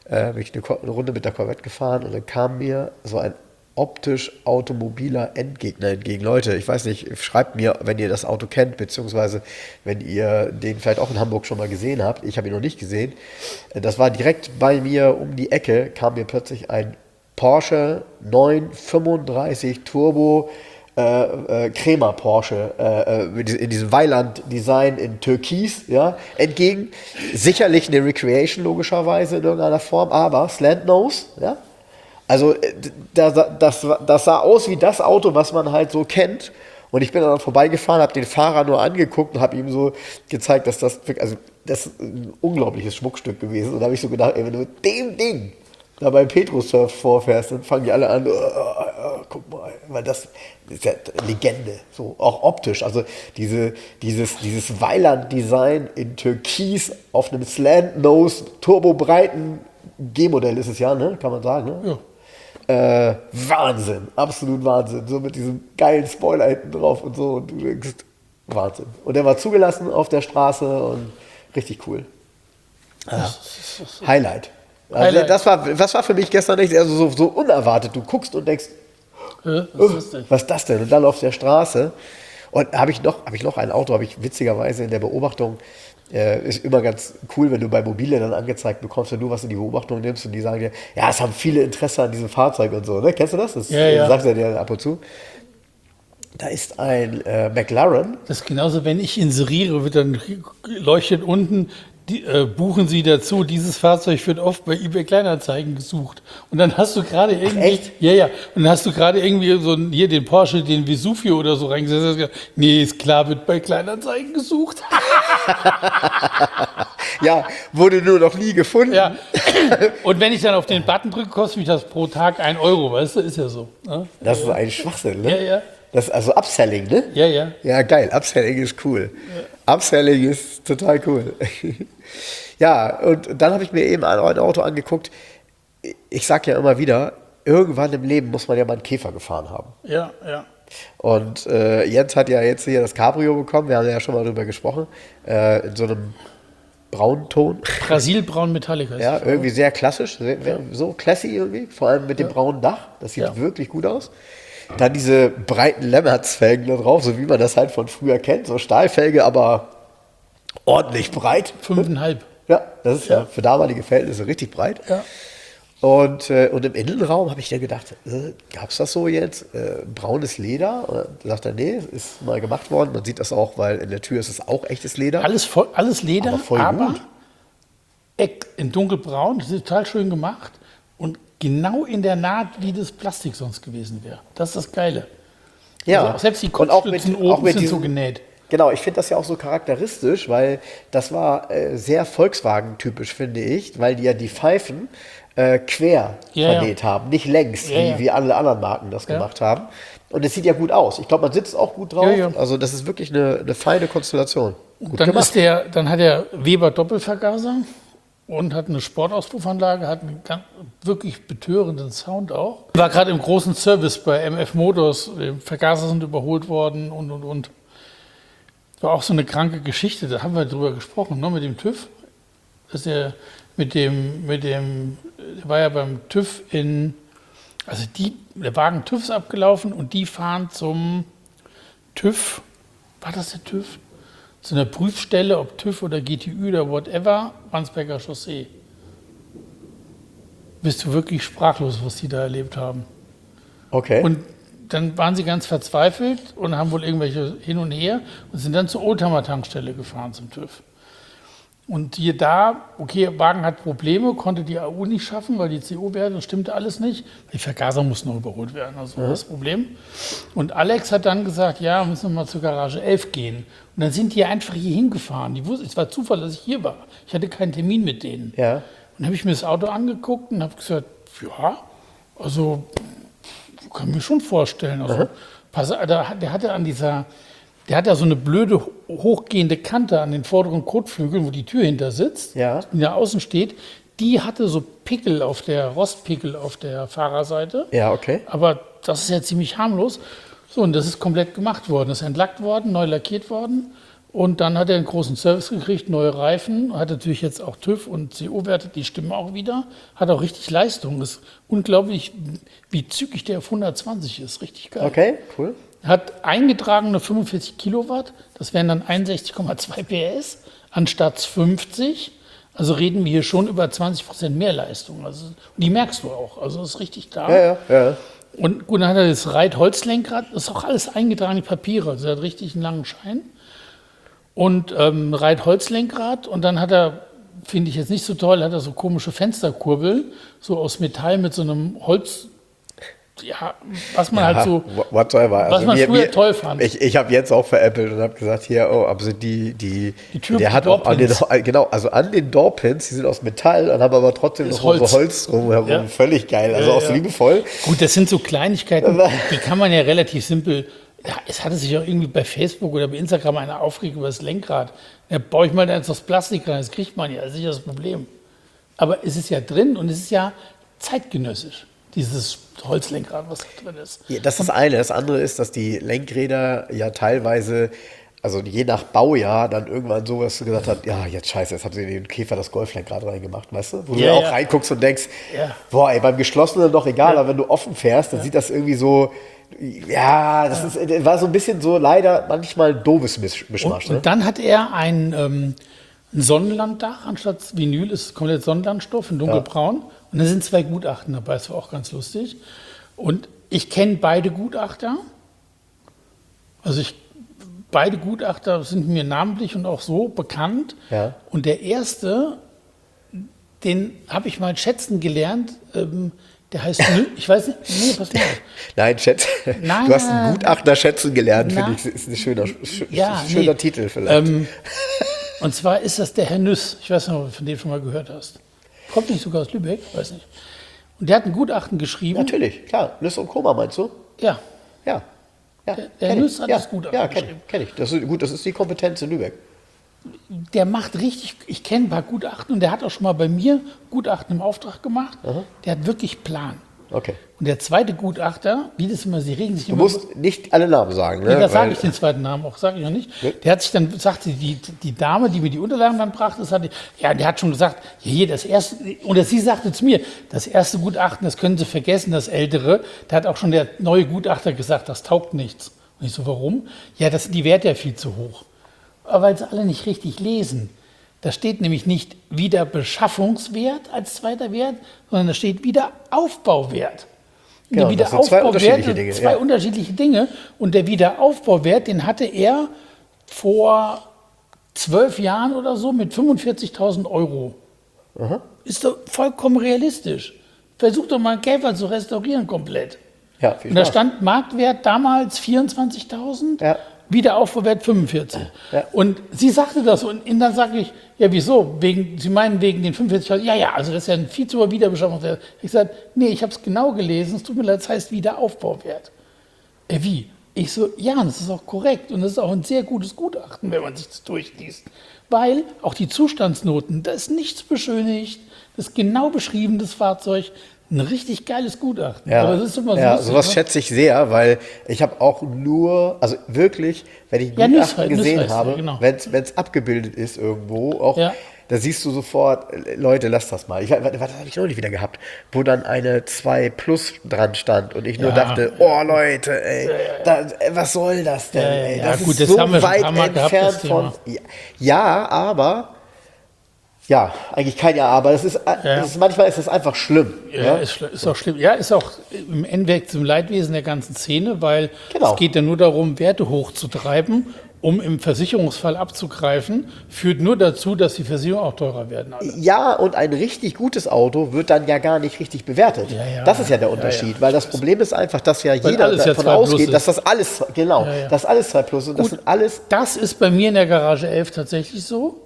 S3: bin ich eine Runde mit der Corvette gefahren und dann kam mir so ein optisch automobiler Endgegner entgegen. Leute, ich weiß nicht, schreibt mir, wenn ihr das Auto kennt, beziehungsweise wenn ihr den vielleicht auch in Hamburg schon mal gesehen habt. Ich habe ihn noch nicht gesehen. Das war direkt bei mir um die Ecke, kam mir plötzlich ein Porsche 935 Turbo Crema Porsche in diesem Weiland-Design in Türkis, ja, entgegen. Sicherlich eine Recreation logischerweise in irgendeiner Form, aber Slant Nose, ja. Also das sah aus wie das Auto, was man halt so kennt. Und ich bin dann vorbeigefahren, habe den Fahrer nur angeguckt und habe ihm so gezeigt, dass das ist ein unglaubliches Schmuckstück gewesen. Und da habe ich so gedacht, ey, wenn du mit dem Ding da beim Petrosurf vorfährst, dann fangen die alle an, guck mal, weil das ist ja Legende, so auch optisch. Also dieses Weiland-Design in Türkis auf einem Slant-Nose, turbobreiten G-Modell ist es ja, ne? Kann man sagen, ne?
S2: Ja.
S3: Wahnsinn, absolut Wahnsinn. So mit diesem geilen Spoiler hinten drauf und so. Und du denkst, Wahnsinn. Und der war zugelassen auf der Straße und richtig cool. Highlight. Also das war für mich gestern echt also so unerwartet. Du guckst und denkst, was ist das denn? Und dann auf der Straße. Und habe ich noch ein Auto, habe ich witzigerweise in der Beobachtung, ist immer ganz cool, wenn du bei Mobile dann angezeigt bekommst, wenn du was in die Beobachtung nimmst und die sagen dir, ja, es haben viele Interesse an diesem Fahrzeug und so. Ne? Kennst du das? Das sagt er dir ab und zu. Da ist ein McLaren.
S2: Das ist genauso, wenn ich inseriere, wird dann leuchtet unten, buchen Sie dazu, dieses Fahrzeug wird oft bei eBay Kleinanzeigen gesucht. Und dann hast du gerade irgendwie...
S3: Echt?
S2: Ja. Und dann hast du gerade irgendwie so hier den Porsche, den Vesuvio oder so reingesetzt. Nee, ist klar, wird bei Kleinanzeigen gesucht.
S3: Ja, wurde nur noch nie gefunden.
S2: Ja. Und wenn ich dann auf den Button drücke, kostet mich das pro Tag 1 Euro, weißt du, ist ja so. Ne?
S3: Das ist ein Schwachsinn, ne?
S2: Ja.
S3: Das ist also Upselling, ne?
S2: Ja.
S3: Ja, geil. Upselling ist cool. Ja. Upselling ist total cool. Ja, und dann habe ich mir eben ein Auto angeguckt. Ich sage ja immer wieder, irgendwann im Leben muss man ja mal einen Käfer gefahren haben.
S2: Ja.
S3: Und Jens hat ja jetzt hier das Cabrio bekommen. Wir haben ja schon mal drüber gesprochen. In so einem Braunton.
S2: Brasilbraun Metallica.
S3: Ja, irgendwie sehr klassisch. So classy irgendwie. Vor allem mit dem braunen Dach. Das sieht wirklich gut aus. Dann diese breiten Lemmerz-Felgen da drauf, so wie man das halt von früher kennt. So Stahlfelge, aber ordentlich breit.
S2: 5,5.
S3: Ja, das ist ja für damalige Verhältnisse richtig breit.
S2: Ja.
S3: Und im Innenraum habe ich dann gedacht, gab es das so jetzt? Braunes Leder? Und dann sagt er, nee, ist mal gemacht worden. Man sieht das auch, weil in der Tür ist es auch echtes Leder.
S2: Alles Leder,
S3: aber voll gut.
S2: In dunkelbraun, das ist total schön gemacht. Und genau in der Naht, wie das Plastik sonst gewesen wäre. Das ist das Geile.
S3: Ja,
S2: also selbst die Kopfstützen oben sind so genäht.
S3: Genau, ich finde das ja auch so charakteristisch, weil das war sehr Volkswagen-typisch, finde ich, weil die ja die Pfeifen quer vernäht haben, nicht längs, wie alle anderen Marken das gemacht haben. Und es sieht ja gut aus. Ich glaube, man sitzt auch gut drauf. Ja. Also das ist wirklich eine feine Konstellation.
S2: Gut gemacht. Dann hat der Weber Doppelvergaser und hat eine Sportauspuffanlage, hat einen wirklich betörenden Sound auch. War gerade im großen Service bei MF Motors, die Vergaser sind überholt worden und. War auch so eine kranke Geschichte, da haben wir drüber gesprochen, ne, mit dem TÜV. Dass der war ja beim TÜV der Wagen TÜV ist abgelaufen und die fahren zum TÜV, war das der TÜV? Zu einer Prüfstelle, ob TÜV oder GTÜ oder whatever, Wandsbeker Chaussee. Bist du wirklich sprachlos, was die da erlebt haben.
S3: Okay.
S2: Und dann waren sie ganz verzweifelt und haben wohl irgendwelche hin und her und sind dann zur Oldtimer-Tankstelle gefahren zum TÜV. Und hier Wagen hat Probleme, konnte die AU nicht schaffen, weil die CO-Werte, das stimmte alles nicht. Die Vergaser mussten noch überholt werden, also das Problem. Und Alex hat dann gesagt, ja, wir müssen noch mal zur Garage 11 gehen. Und dann sind die einfach hier hingefahren. Es war Zufall, dass ich hier war. Ich hatte keinen Termin mit denen.
S3: Ja.
S2: Und dann habe ich mir das Auto angeguckt und habe gesagt, ja, also kann mir schon vorstellen. Also, der hat ja so eine blöde, hochgehende Kante an den vorderen Kotflügeln, wo die Tür hinter sitzt, die da außen steht. Die hatte so Rostpickel auf der Fahrerseite.
S3: Ja, okay.
S2: Aber das ist ja ziemlich harmlos. So, und das ist komplett gemacht worden. Das ist entlackt worden, neu lackiert worden. Und dann hat er einen großen Service gekriegt, neue Reifen, hat natürlich jetzt auch TÜV und CO-Werte, die stimmen auch wieder, hat auch richtig Leistung. Ist unglaublich, wie zügig der auf 120 ist, richtig geil.
S3: Okay, cool.
S2: Hat eingetragene 45 Kilowatt, das wären dann 61,2 PS anstatt 50. Also reden wir hier schon über 20% mehr Leistung. Also, die merkst du auch, also das ist richtig da.
S3: Ja.
S2: Und gut, dann hat er das Reit-Holzlenkrad, das ist auch alles eingetragene Papiere, also er hat richtig einen langen Schein. Und Reit-Holzlenkrad und dann hat er, finde ich jetzt nicht so toll, hat er so komische Fensterkurbeln, so aus Metall mit so einem Holz, ja, was man halt so,
S3: whatsoever.
S2: was man früher toll fand.
S3: Ich habe jetzt auch veräppelt und habe gesagt, hier, aber die
S2: Tür,
S3: der hat auch an den Doorpins, die sind aus Metall und haben aber trotzdem noch so Holz drumherum. Ja. Völlig geil, also auch so liebevoll.
S2: Gut, das sind so Kleinigkeiten, die kann man ja relativ simpel. Ja, es hatte sich auch irgendwie bei Facebook oder bei Instagram einer aufgeregt über das Lenkrad. Da baue ich mal da jetzt das Plastik rein, das kriegt man ja, das ist sicher das Problem. Aber es ist ja drin und es ist ja zeitgenössisch, dieses Holzlenkrad, was da drin ist.
S3: Ja, das ist das eine. Das andere ist, dass die Lenkräder ja teilweise, also je nach Baujahr, dann irgendwann sowas gesagt hat, ja, jetzt scheiße, jetzt haben sie in den Käfer das Golflenkrad reingemacht, weißt du? Wo du auch reinguckst und denkst, boah, ey, beim Geschlossenen doch egal, aber wenn du offen fährst, dann sieht das irgendwie so, ja, das war so ein bisschen so leider manchmal ein doofes Mischmasch.
S2: Und dann hat er ein Sonnenlanddach, anstatt Vinyl ist komplett Sonnenlandstoff in dunkelbraun. Und da sind 2 Gutachten dabei, das war auch ganz lustig. Und ich kenne beide Gutachter. Also beide Gutachter sind mir namentlich und auch so bekannt. Ja. Und der erste, den habe ich mal schätzen gelernt, der heißt, ich weiß nicht, nee, pass mal auf.
S3: Nein, du hast einen Gutachter schätzen gelernt, finde ich, ist ein schöner Titel vielleicht.
S2: Und zwar ist das der Herr Nüss, ich weiß nicht, ob du von dem schon mal gehört hast. Kommt nicht sogar aus Lübeck, weiß nicht. Und der hat ein Gutachten geschrieben.
S3: Natürlich, klar, Nüss und Koma meinst du?
S2: Ja.
S3: Ja.
S2: Der Herr Nüss hat das Gutachten geschrieben.
S3: Ja, kenne ich. Das ist die Kompetenz in Lübeck.
S2: Der macht richtig, ich kenne ein paar Gutachten und der hat auch schon mal bei mir Gutachten im Auftrag gemacht. Aha. Der hat wirklich Plan.
S3: Okay.
S2: Und der zweite Gutachter, wie das immer, sie regen sich immer.
S3: Du musst nicht alle Namen sagen, ne?
S2: Nee, da sage ich den zweiten Namen auch, sage ich noch nicht. Ja. Der hat sich dann, sagte die Dame, die mir die Unterlagen dann brachte, der hat schon gesagt, hier, das erste, oder sie sagte zu mir, das erste Gutachten, das können Sie vergessen, das ältere. Da hat auch schon der neue Gutachter gesagt, das taugt nichts. Und ich so, warum? Ja, die Werte ja viel zu hoch. Aber weil sie alle nicht richtig lesen. Da steht nämlich nicht Wiederbeschaffungswert als zweiter Wert, sondern da steht Wiederaufbauwert.
S3: Genau,
S2: der Wiederaufbauwert sind zwei unterschiedliche Dinge. Und der Wiederaufbauwert, den hatte er vor 12 Jahren oder so mit 45.000 Euro. Aha. Ist doch vollkommen realistisch. Versuch doch mal einen Käfer zu restaurieren komplett.
S3: Ja, viel Spaß.
S2: Und da stand Marktwert damals 24.000. Ja. Wiederaufbauwert 45. Ja. Und sie sagte das und dann sage ich, ja wieso? Sie meinen wegen den 45.000? Ja, also das ist ja ein viel zu hoher Wiederbeschaffungswert. Ich sage, nee, ich habe es genau gelesen, es tut mir leid, das heißt Wiederaufbauwert. Wie? Ich so, ja, das ist auch korrekt und das ist auch ein sehr gutes Gutachten, wenn man sich das durchliest. Weil auch die Zustandsnoten, da ist nichts beschönigt, das ist genau beschrieben, das Fahrzeug. Ein richtig geiles Gutachten.
S3: Ja,
S2: aber das ist immer so
S3: lustig, sowas schätze ich sehr, weil ich habe auch nur, also wirklich, wenn ich Gutachten gesehen habe, genau. wenn es abgebildet ist irgendwo, auch, da siehst du sofort, Leute, lasst das mal. Was habe ich noch nicht wieder gehabt, wo dann eine 2 Plus dran stand und ich nur dachte, oh Leute, ey, was soll das denn? Ey? Das
S2: gut,
S3: ist
S2: das
S3: so
S2: haben wir
S3: weit
S2: schon ein paar Mal
S3: entfernt von. Ja, aber. Ja, eigentlich kein Ja, aber manchmal ist es einfach schlimm.
S2: Ja, ist auch schlimm. Ja, ist auch im Endeffekt zum Leidwesen der ganzen Szene, weil es geht ja nur darum, Werte hochzutreiben, um im Versicherungsfall abzugreifen, führt nur dazu, dass die Versicherungen auch teurer werden. Alle.
S3: Ja, und ein richtig gutes Auto wird dann ja gar nicht richtig bewertet. Das ist ja der Unterschied, weil das Problem ist einfach, dass ja jeder davon ausgeht, dass das alles, das alles 2 Plus ist.
S2: Gut, das ist bei mir in der Garage 11 tatsächlich so.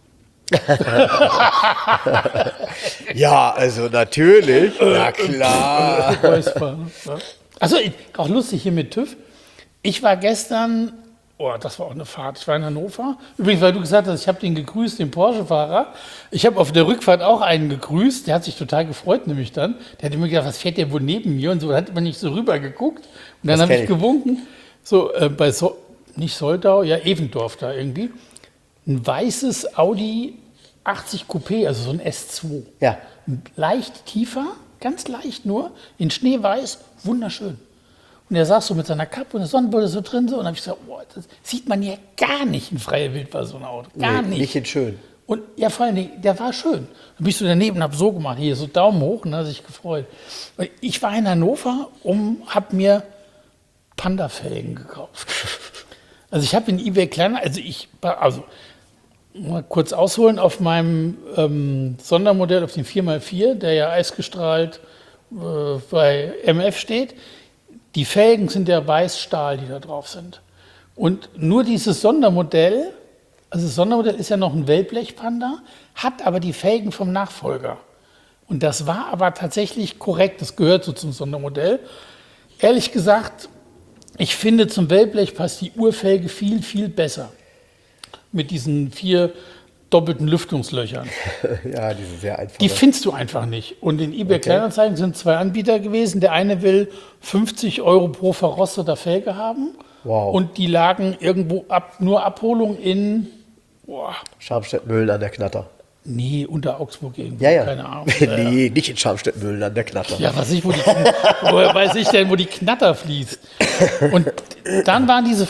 S3: Ja, also natürlich. Na klar.
S2: Also auch lustig hier mit TÜV. Ich war gestern, das war auch eine Fahrt, ich war in Hannover. Übrigens, weil du gesagt hast, ich habe den gegrüßt, den Porsche-Fahrer. Ich habe auf der Rückfahrt auch einen gegrüßt, der hat sich total gefreut, nämlich dann. Der hat immer gedacht, was fährt der wohl neben mir und so, da hat man nicht so rüber geguckt. Und dann habe ich gewunken, nicht Soldau, ja, Evendorf da irgendwie, ein weißes Audi 80 Coupé, also so ein S2.
S3: Ja.
S2: Leicht tiefer, ganz leicht nur, in Schneeweiß, wunderschön. Und er saß so mit seiner Kappe und der Sonnenbrille so drin. So, und dann habe ich gesagt, oh, das sieht man ja gar nicht in freier Wildbahn, so ein Auto. Gar nicht.
S3: Nicht in schön.
S2: Und ja, vor allen Dingen, der war schön. Dann bin ich so daneben und habe so gemacht, hier so Daumen hoch und dann hat sich gefreut. Ich war in Hannover und habe mir Panda-Felgen gekauft. Also ich habe in eBay Kleinanzeigen, also mal kurz ausholen, auf meinem Sondermodell, auf dem 4x4, der ja eisgestrahlt bei MF steht, die Felgen sind ja Weißstahl, die da drauf sind. Und nur dieses Sondermodell, also das Sondermodell ist ja noch ein Wellblech-Panda, hat aber die Felgen vom Nachfolger. Und das war aber tatsächlich korrekt, das gehört so zum Sondermodell. Ehrlich gesagt, ich finde, zum Wellblech passt die Urfelge viel, viel besser. Mit diesen 4 doppelten Lüftungslöchern.
S3: Ja, die sind sehr einfach.
S2: Die findest du einfach nicht. Und in eBay Kleinanzeigen sind 2 Anbieter gewesen. Der eine will 50 € pro verrosteter Felge haben.
S3: Wow.
S2: Und die lagen irgendwo nur Abholung in
S3: Scharmstedt-Mühlen an der Knatter.
S2: Nee, unter Augsburg irgendwo.
S3: Ja.
S2: Keine Ahnung.
S3: Nee, nicht in Scharmstedt-Mühlen an der Knatter.
S2: Ja, woher weiß ich denn, wo die Knatter fließt? Und dann waren diese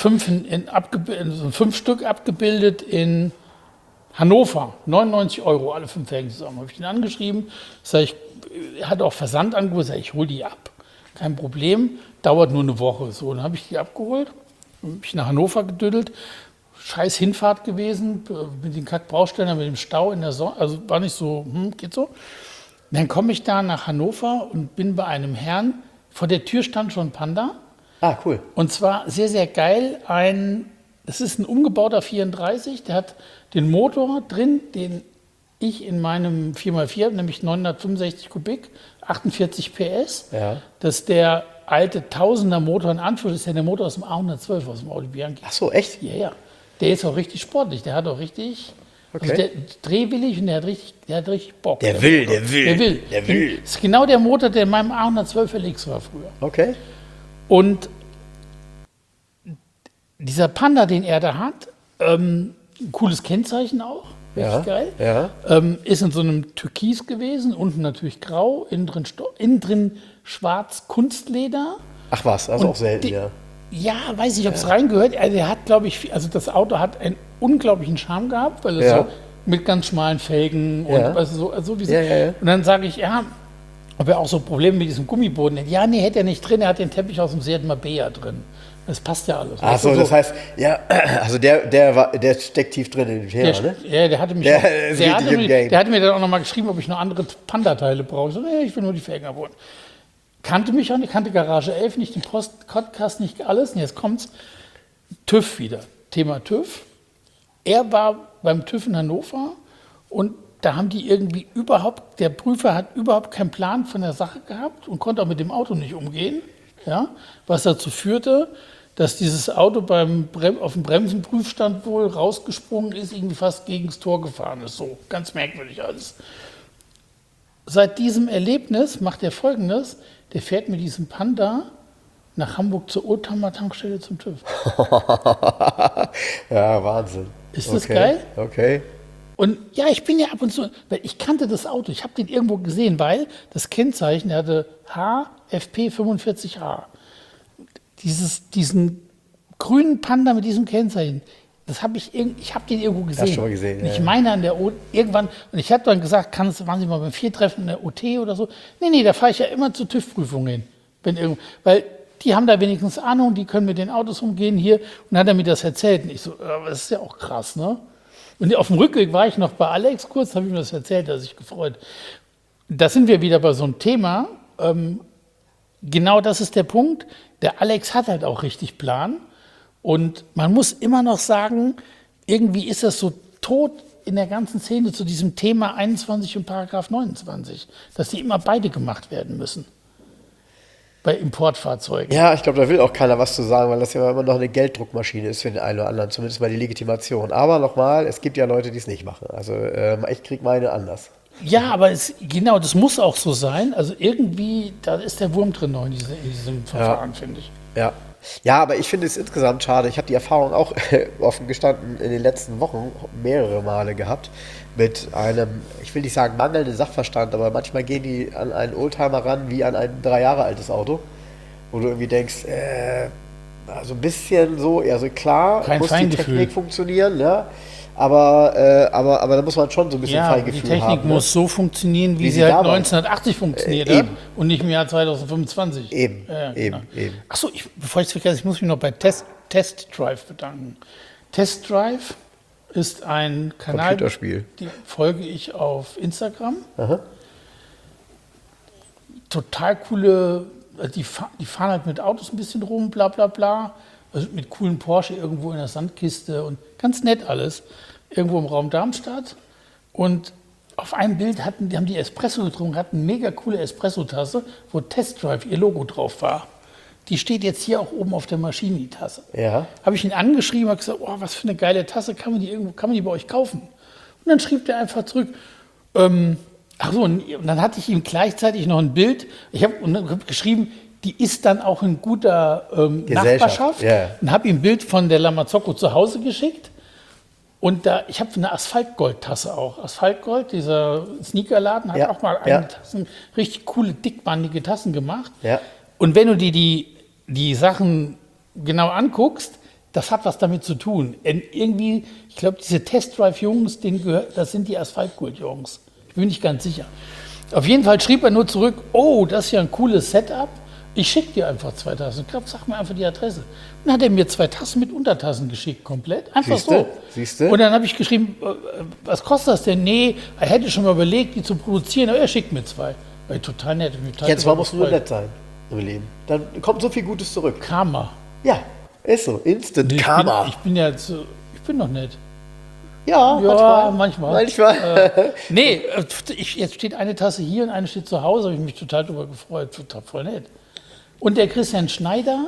S2: 5 Stück abgebildet in Hannover, 99 € alle 5 Felgen zusammen. Habe ich den angeschrieben, er hat auch Versand angeboten, ich hole die ab. Kein Problem, dauert nur eine Woche. So, dann habe ich die abgeholt, habe ich nach Hannover gedüdelt. Scheiß Hinfahrt gewesen, mit den Kackbaustellen, mit dem Stau in der Sonne, also war nicht so, geht so. Dann komme ich da nach Hannover und bin bei einem Herrn, vor der Tür stand schon ein Panda.
S3: Ah, cool.
S2: Und zwar sehr, sehr geil, es ist ein umgebauter 34, der hat den Motor drin, den ich in meinem 4x4 habe, nämlich 965 Kubik, 48 PS.
S3: Ja.
S2: Das ist der alte Tausender Motor, in Anführungszeichen, ist ja der Motor aus dem A112, aus dem Audi Bianchi.
S3: Ach so, echt?
S2: Ja, ja. Der ist auch richtig sportlich, der hat auch richtig,
S3: Okay.
S2: also der drehwillig und der hat richtig Bock.
S3: Der will.
S2: Das ist genau der Motor, der in meinem A112 LX war früher.
S3: Okay.
S2: Und dieser Panda, den er da hat, ein cooles Kennzeichen auch, richtig geil.
S3: Ja.
S2: Ist in so einem Türkis gewesen, unten natürlich grau, innen drin schwarz Kunstleder.
S3: Ach was, also
S2: Und
S3: auch selten, ja.
S2: Ja, weiß nicht, ob es reingehört. Also er hat, glaube ich, also das Auto hat einen unglaublichen Charme gehabt, weil es so mit ganz schmalen Felgen und weißt du, so, also diese. Und dann sage ich, ob er auch so Probleme mit diesem Gummiboden hat. Ja, nee, hätte er nicht drin, er hat den Teppich aus dem Seat Marbella drin. Das passt ja alles.
S3: Ach so, das heißt, ja, also der steckt tief drin in dem Thema, ne?
S2: Ja, der hatte mich der hatte mir dann auch nochmal geschrieben, ob ich noch andere Panda-Teile brauche. Ich so, nee, ich will nur die Felgen abholen. Kannte mich auch nicht, kannte Garage 11 nicht, den Podcast nicht, alles. Und jetzt kommt's, TÜV wieder, Thema TÜV. Er war beim TÜV in Hannover und da haben die irgendwie der Prüfer hat überhaupt keinen Plan von der Sache gehabt und konnte auch mit dem Auto nicht umgehen. Ja, was dazu führte, dass dieses Auto auf dem Bremsenprüfstand wohl rausgesprungen ist, irgendwie fast gegen das Tor gefahren ist. So, ganz merkwürdig alles. Seit diesem Erlebnis macht er Folgendes, der fährt mit diesem Panda nach Hamburg zur Oldtimer Tankstelle zum TÜV.
S3: Ja, Wahnsinn.
S2: Ist das geil?
S3: Okay.
S2: Und ja, ich bin ja ab und zu, weil ich kannte das Auto, ich habe den irgendwo gesehen, weil das Kennzeichen, der hatte HFP 45H. Diesen grünen Panda mit diesem Kennzeichen, ich habe den irgendwo gesehen.
S3: Hast du schon mal gesehen,
S2: Ich meine an der irgendwann, und ich habe dann gesagt, waren Sie mal beim 4-Treffen in der OT oder so? Nee, da fahre ich ja immer zur TÜV-Prüfung hin. Weil die haben da wenigstens Ahnung, die können mit den Autos umgehen hier. Und dann hat er mir das erzählt. Und ich so, das ist ja auch krass, ne? Und auf dem Rückweg war ich noch bei Alex kurz, habe ich mir das erzählt, da hat er sich gefreut. Da sind wir wieder bei so einem Thema. Genau das ist der Punkt. Der Alex hat halt auch richtig Plan. Und man muss immer noch sagen, irgendwie ist das so tot in der ganzen Szene zu diesem Thema 21 und Paragraph 29, dass die immer beide gemacht werden müssen. Bei Importfahrzeugen.
S3: Ja, ich glaube, da will auch keiner was zu sagen, weil das ja immer noch eine Gelddruckmaschine ist für den einen oder anderen, zumindest mal die Legitimation. Aber nochmal, es gibt ja Leute, die es nicht machen. Also ich kriege meine anders.
S2: Ja, aber genau, das muss auch so sein. Also irgendwie, da ist der Wurm drin noch in diesem Verfahren, finde ich.
S3: Ja, Ja, aber ich finde es insgesamt schade. Ich habe die Erfahrung auch offen gestanden in den letzten Wochen mehrere Male gehabt mit einem, ich will nicht sagen mangelnden Sachverstand, aber manchmal gehen die an einen Oldtimer ran wie an ein 3 Jahre altes Auto, wo du irgendwie denkst, so ein bisschen so, also klar,
S2: Kein
S3: muss die
S2: Feingefühl.
S3: Technik funktionieren, ja. Aber da muss man schon so ein bisschen
S2: Ja,
S3: Feingefühl
S2: die Technik
S3: haben. Ne?
S2: muss so funktionieren, wie
S3: Wie
S2: sie
S3: sie
S2: halt
S3: damals.
S2: 1980 funktioniert hat
S3: Eben.
S2: und nicht im Jahr 2025.
S3: Eben,
S2: genau.
S3: eben.
S2: Achso, bevor ich es vergesse, ich muss mich noch bei Test Drive bedanken. Test Drive ist ein Kanal,
S3: Computerspiel.
S2: die folge ich auf Instagram.
S3: Aha.
S2: Total coole, also die fahren halt mit Autos ein bisschen rum, bla bla bla. Also mit coolen Porsche irgendwo in der Sandkiste und ganz nett alles. Irgendwo im Raum Darmstadt. Und auf einem Bild haben die Espresso getrunken, hatten eine mega coole Espresso-Tasse, wo Test Drive ihr Logo drauf war. Die steht jetzt hier auch oben auf der Maschine, die Tasse.
S3: Ja.
S2: Habe ich ihn angeschrieben, habe gesagt, oh, was für eine geile Tasse, kann man die bei euch kaufen? Und dann schrieb der einfach zurück, ach so, und dann hatte ich ihm gleichzeitig noch ein Bild. Ich habe geschrieben, die ist dann auch in guter Nachbarschaft.
S3: Ja.
S2: Und habe ihm ein Bild von der Lamazocco zu Hause geschickt. Und ich habe eine Asphaltgold-Tasse auch. Asphaltgold, dieser Sneakerladen, hat auch mal Tassen, richtig coole, dickbandige Tassen gemacht.
S3: Ja.
S2: Und wenn du dir die Sachen genau anguckst, das hat was damit zu tun. Irgendwie, ich glaube, diese Test-Drive-Jungs, das sind die Asphaltgold-Jungs. Ich bin nicht ganz sicher. Auf jeden Fall schrieb er nur zurück, oh, das ist ja ein cooles Setup. Ich schicke dir einfach 2 Tassen. Ich glaube, sag mir einfach die Adresse. Und dann hat er mir 2 Tassen mit Untertassen geschickt, komplett. Einfach
S3: Siehste?
S2: so. Und dann habe ich geschrieben, was kostet das denn? Nee, er hätte schon mal überlegt, die zu produzieren, aber er schickt mir 2. War total nett.
S3: Jetzt musst du nur nett sein im Leben. Dann kommt so viel Gutes zurück.
S2: Karma.
S3: Ja, ist so. Instant Karma.
S2: Ich bin noch nett.
S3: Ja,
S2: manchmal. Nee, jetzt steht eine Tasse hier und eine steht zu Hause, habe ich mich total darüber gefreut. Total voll nett. Und der Christian Schneider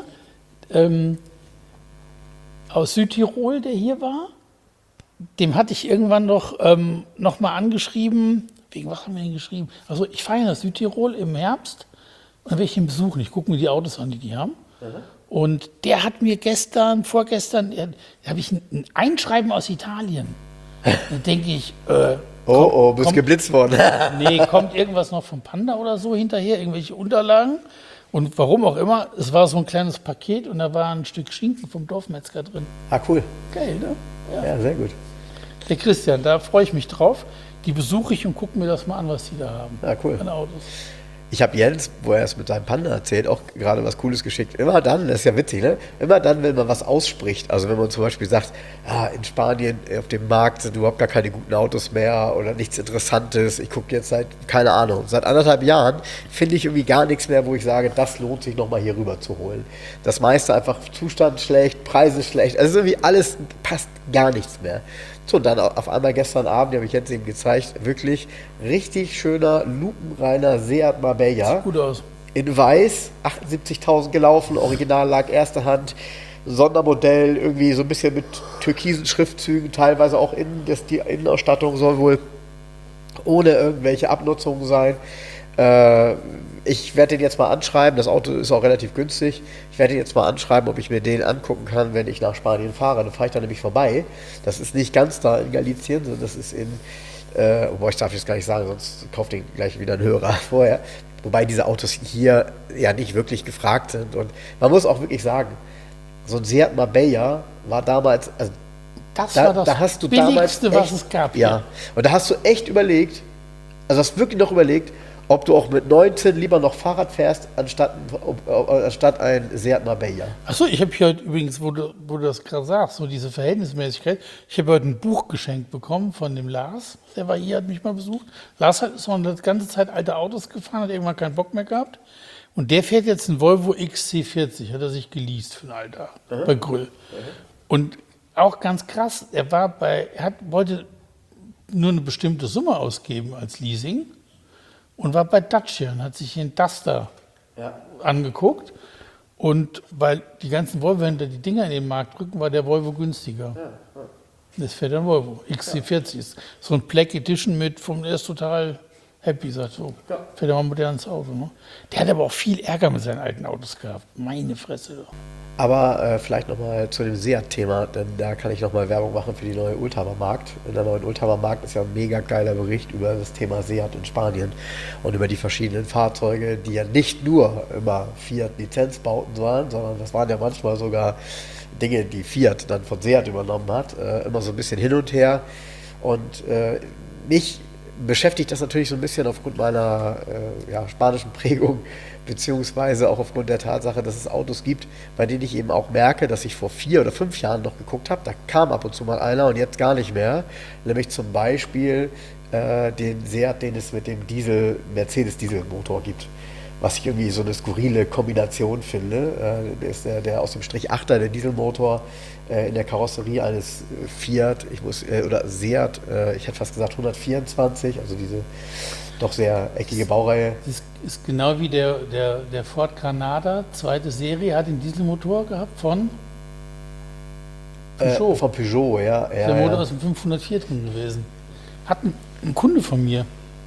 S2: aus Südtirol, der hier war, dem hatte ich irgendwann noch mal angeschrieben. Wegen was haben wir denn geschrieben? Also ich fahre nach Südtirol im Herbst und dann werde ich ihn besuchen. Ich gucke mir die Autos an, die haben. Und der hat mir vorgestern, habe ich ein Einschreiben aus Italien. Da denke ich,
S3: bist geblitzt worden.
S2: Nee, kommt irgendwas noch vom Panda oder so hinterher, irgendwelche Unterlagen. Und warum auch immer, es war so ein kleines Paket und da war ein Stück Schinken vom Dorfmetzger drin.
S3: Ah, cool.
S2: Geil, ne?
S3: Ja, sehr gut.
S2: Der Christian, da freue ich mich drauf. Die besuche ich und gucke mir das mal an, was die da haben.
S3: Ja, cool.
S2: An Autos.
S3: Ich habe Jens, wo er es mit seinem Panda erzählt, auch gerade was Cooles geschickt. Immer dann, das ist ja witzig, ne? Immer dann, wenn man was ausspricht, also wenn man zum Beispiel sagt, in Spanien auf dem Markt sind überhaupt gar keine guten Autos mehr oder nichts Interessantes. Ich gucke jetzt seit 1,5 Jahren, finde ich irgendwie gar nichts mehr, wo ich sage, das lohnt sich nochmal hier rüber zu holen. Das meiste einfach Zustand schlecht, Preise schlecht, also irgendwie alles passt gar nichts mehr. So, und dann auf einmal gestern Abend, die habe ich jetzt eben gezeigt, wirklich richtig schöner, lupenreiner Seat Marbella.
S2: Sieht gut aus.
S3: In weiß, 78.000 gelaufen, Original lag erste Hand, Sondermodell, irgendwie so ein bisschen mit türkisen Schriftzügen, teilweise auch die Innenausstattung soll wohl ohne irgendwelche Abnutzungen sein. Ich werde den jetzt mal anschreiben, das Auto ist auch relativ günstig, ich werde ihn jetzt mal anschreiben, ob ich mir den angucken kann, wenn ich nach Spanien fahre. Dann fahre ich da nämlich vorbei. Das ist nicht ganz da in Galicien, sondern das ist ich darf jetzt gar nicht sagen, sonst kauft den gleich wieder ein Hörer vorher. Wobei diese Autos hier ja nicht wirklich gefragt sind. Und man muss auch wirklich sagen, so ein Seat Marbella war damals, also
S2: Das war das Billigste, was es gab.
S3: Ja, und da hast du echt überlegt, also hast wirklich noch überlegt, ob du auch mit 19 lieber noch Fahrrad fährst, anstatt ein Seat Marbella.
S2: Achso, ich habe hier heute übrigens, wo du das gerade sagst, so diese Verhältnismäßigkeit, ich habe heute ein Buch geschenkt bekommen von dem Lars, der war hier, hat mich mal besucht. Lars ist noch die ganze Zeit alte Autos gefahren, hat irgendwann keinen Bock mehr gehabt. Und der fährt jetzt einen Volvo XC40, hat er sich geleast für ein Alter, bei Grüll. Und auch ganz krass, wollte nur eine bestimmte Summe ausgeben als Leasing. Und war bei Dacia und hat sich den Duster angeguckt. Und weil die ganzen Volvo-Händler die Dinger in den Markt drücken, war der Volvo günstiger. Das fährt ein Volvo. XC40 ist so ein Black Edition der ist total happy, sagt so. Fährt er mal modern ins Auto. Ne? Der hat aber auch viel Ärger mit seinen alten Autos gehabt. Meine Fresse.
S3: Aber vielleicht nochmal zu dem Seat-Thema, denn da kann ich nochmal Werbung machen für die neue Ultramarkt. In der neuen Ultramarkt ist ja ein mega geiler Bericht über das Thema Seat in Spanien und über die verschiedenen Fahrzeuge, die ja nicht nur immer Fiat-Lizenzbauten waren, sondern das waren ja manchmal sogar Dinge, die Fiat dann von Seat übernommen hat. Immer so ein bisschen hin und her. Und mich beschäftigt das natürlich so ein bisschen aufgrund meiner spanischen Prägung, beziehungsweise auch aufgrund der Tatsache, dass es Autos gibt, bei denen ich eben auch merke, dass ich vor 4 oder 5 Jahren noch geguckt habe, da kam ab und zu mal einer und jetzt gar nicht mehr. Nämlich zum Beispiel den Seat, den es mit dem Mercedes-Dieselmotor gibt. Was ich irgendwie so eine skurrile Kombination finde. Ist der aus dem Strich 8er, der Dieselmotor in der Karosserie eines Fiat, oder Seat, ich hätte fast gesagt 124, also diese doch sehr eckige Baureihe.
S2: Das ist genau wie der Ford Granada, zweite Serie, hat den Dieselmotor gehabt von Peugeot.
S3: Von Peugeot, ja.
S2: Der Motor aus dem 504 drin gewesen. Hat ein Kunde von mir.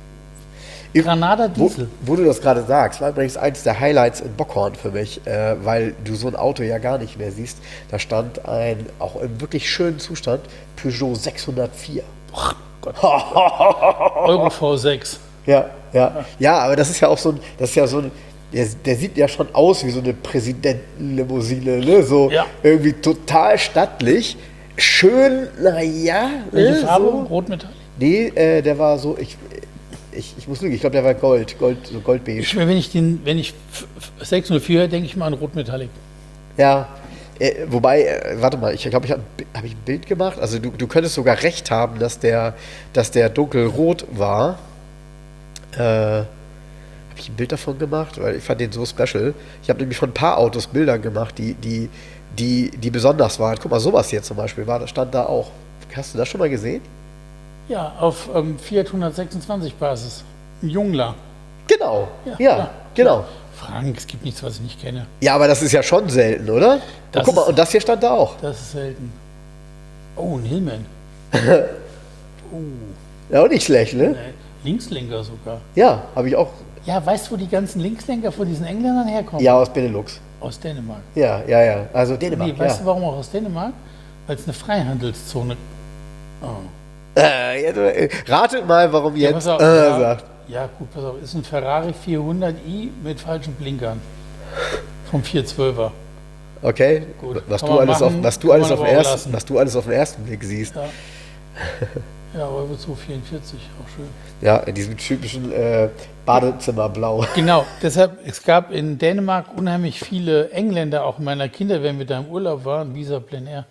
S2: Granada Diesel.
S3: Wo du das gerade sagst, war übrigens eins der Highlights in Bockhorn für mich, weil du so ein Auto ja gar nicht mehr siehst. Da stand ein, auch im wirklich schönen Zustand, Peugeot 604.
S2: Ach Gott. Euro V6.
S3: Ja, aber das ist ja auch so ein, der sieht ja schon aus wie so eine Präsidentenlimousine, ne? So irgendwie total stattlich, schön, naja.
S2: Welche Farbe?
S3: So.
S2: Rotmetall?
S3: Nee, der war so, ich muss lügen, ich glaube, der war so goldbeige.
S2: Wenn ich 604 höre, denke ich mal an Rotmetallic.
S3: Ja, wobei, warte mal, ich glaube, habe ich ein Bild gemacht? Also du könntest sogar recht haben, dass der dunkelrot war. Habe ich ein Bild davon gemacht? Weil ich fand den so special. Ich habe nämlich von ein paar Autos Bilder gemacht, die besonders waren. Guck mal, sowas hier zum Beispiel stand da auch. Hast du das schon mal gesehen?
S2: Ja, auf Fiat 126 Basis. Ein Jungler.
S3: Genau, ja, genau.
S2: Frank, es gibt nichts, was ich nicht kenne.
S3: Ja, aber das ist ja schon selten, oder? Und guck mal, und das hier stand da auch.
S2: Das ist selten. Oh, ein Hillman.
S3: Ja, auch nicht schlecht, ne?
S2: Linkslenker sogar.
S3: Ja, habe ich auch.
S2: Ja, weißt du, wo die ganzen Linkslenker von diesen Engländern herkommen?
S3: Ja, aus Benelux.
S2: Aus Dänemark.
S3: Ja. Also Dänemark,
S2: weißt du, warum auch aus Dänemark? weil es eine Freihandelszone.
S3: Ratet mal, warum Jens sagt.
S2: Ja, gut, pass auf, ist ein Ferrari 400i mit falschen Blinkern. Vom 412er.
S3: Okay,
S2: gut.
S3: Was du alles auf den ersten Blick siehst.
S2: Ja, ja, Euro 244, auch schön.
S3: Ja, in diesem typischen Badezimmerblau.
S2: Genau, deshalb, es gab in Dänemark unheimlich viele Engländer, auch in meiner Kinder, wenn wir da im Urlaub waren, Visa Plein Air,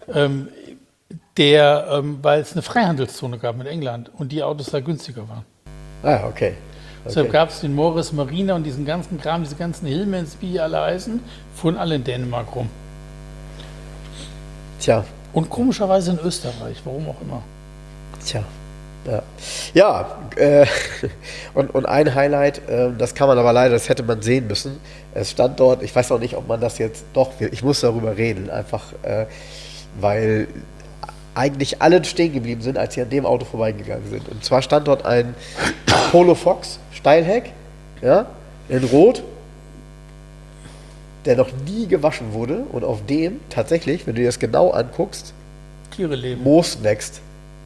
S2: weil es eine Freihandelszone gab mit England und die Autos da günstiger waren.
S3: Ah, okay.
S2: Deshalb gab es den Morris Marina und diesen ganzen Kram, diese ganzen Hillmans, wie die alle heißen, fuhren alle in Dänemark rum.
S3: Tja.
S2: Und komischerweise in Österreich, warum auch immer.
S3: Tja. Ja, und ein Highlight, das kann man aber leider, das hätte man sehen müssen. Es stand dort, ich weiß auch nicht, ob man das jetzt, doch, ich muss darüber reden, einfach weil eigentlich alle stehen geblieben sind, als sie an dem Auto vorbeigegangen sind. Und zwar stand dort ein Polo Fox Steilheck, ja, in Rot, der noch nie gewaschen wurde und auf dem tatsächlich, wenn du dir das genau anguckst,
S2: Tiere leben.
S3: Moos wächst.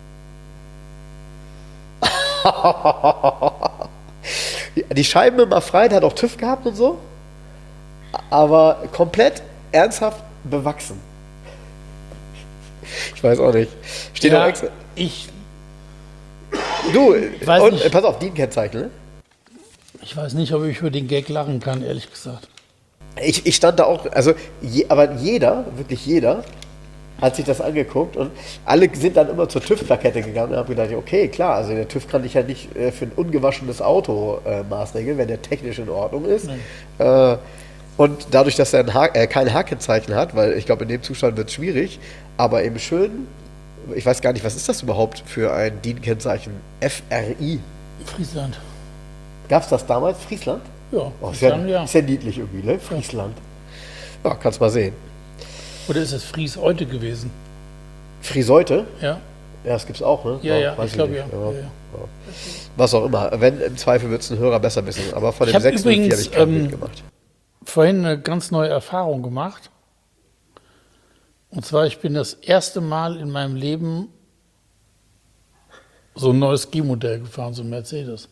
S3: Die Scheiben immer frei, der hat auch TÜV gehabt und so, aber komplett ernsthaft bewachsen. Ich weiß auch nicht. Steht
S2: ja,
S3: auch extra.
S2: Weiß nicht.
S3: Pass auf, DIN-Kennzeichen, ne?
S2: Ich weiß nicht, ob ich über den Gag lachen kann, ehrlich gesagt.
S3: Ich stand da auch, aber wirklich jeder, hat sich das angeguckt und alle sind dann immer zur TÜV-Plakette gegangen und haben gedacht, okay, klar, also der TÜV kann dich ja nicht für ein ungewaschenes Auto maßregeln, wenn der technisch in Ordnung ist. Und dadurch, dass er kein H-Kennzeichen hat, weil ich glaube, in dem Zustand wird es schwierig, aber eben schön, ich weiß gar nicht, was ist das überhaupt für ein DIN-Kennzeichen? FRI.
S2: Friesland.
S3: Gab es das damals? Friesland?
S2: Ja.
S3: Ist ja niedlich irgendwie, ne? Friesland. Ja, kannst mal sehen.
S2: Oder ist es Fries heute gewesen?
S3: Fries heute?
S2: Ja.
S3: Ja, das gibt's auch, ne?
S2: Ja,
S3: weiß
S2: ich glaube
S3: nicht.
S2: ja.
S3: Was auch immer. Wenn im Zweifel wird es ein Hörer besser wissen. Aber von dem 604 habe ich kein Bild gemacht.
S2: Vorhin eine ganz neue Erfahrung gemacht. Und zwar, ich bin das erste Mal in meinem Leben so ein neues G-Modell gefahren, so ein Mercedes.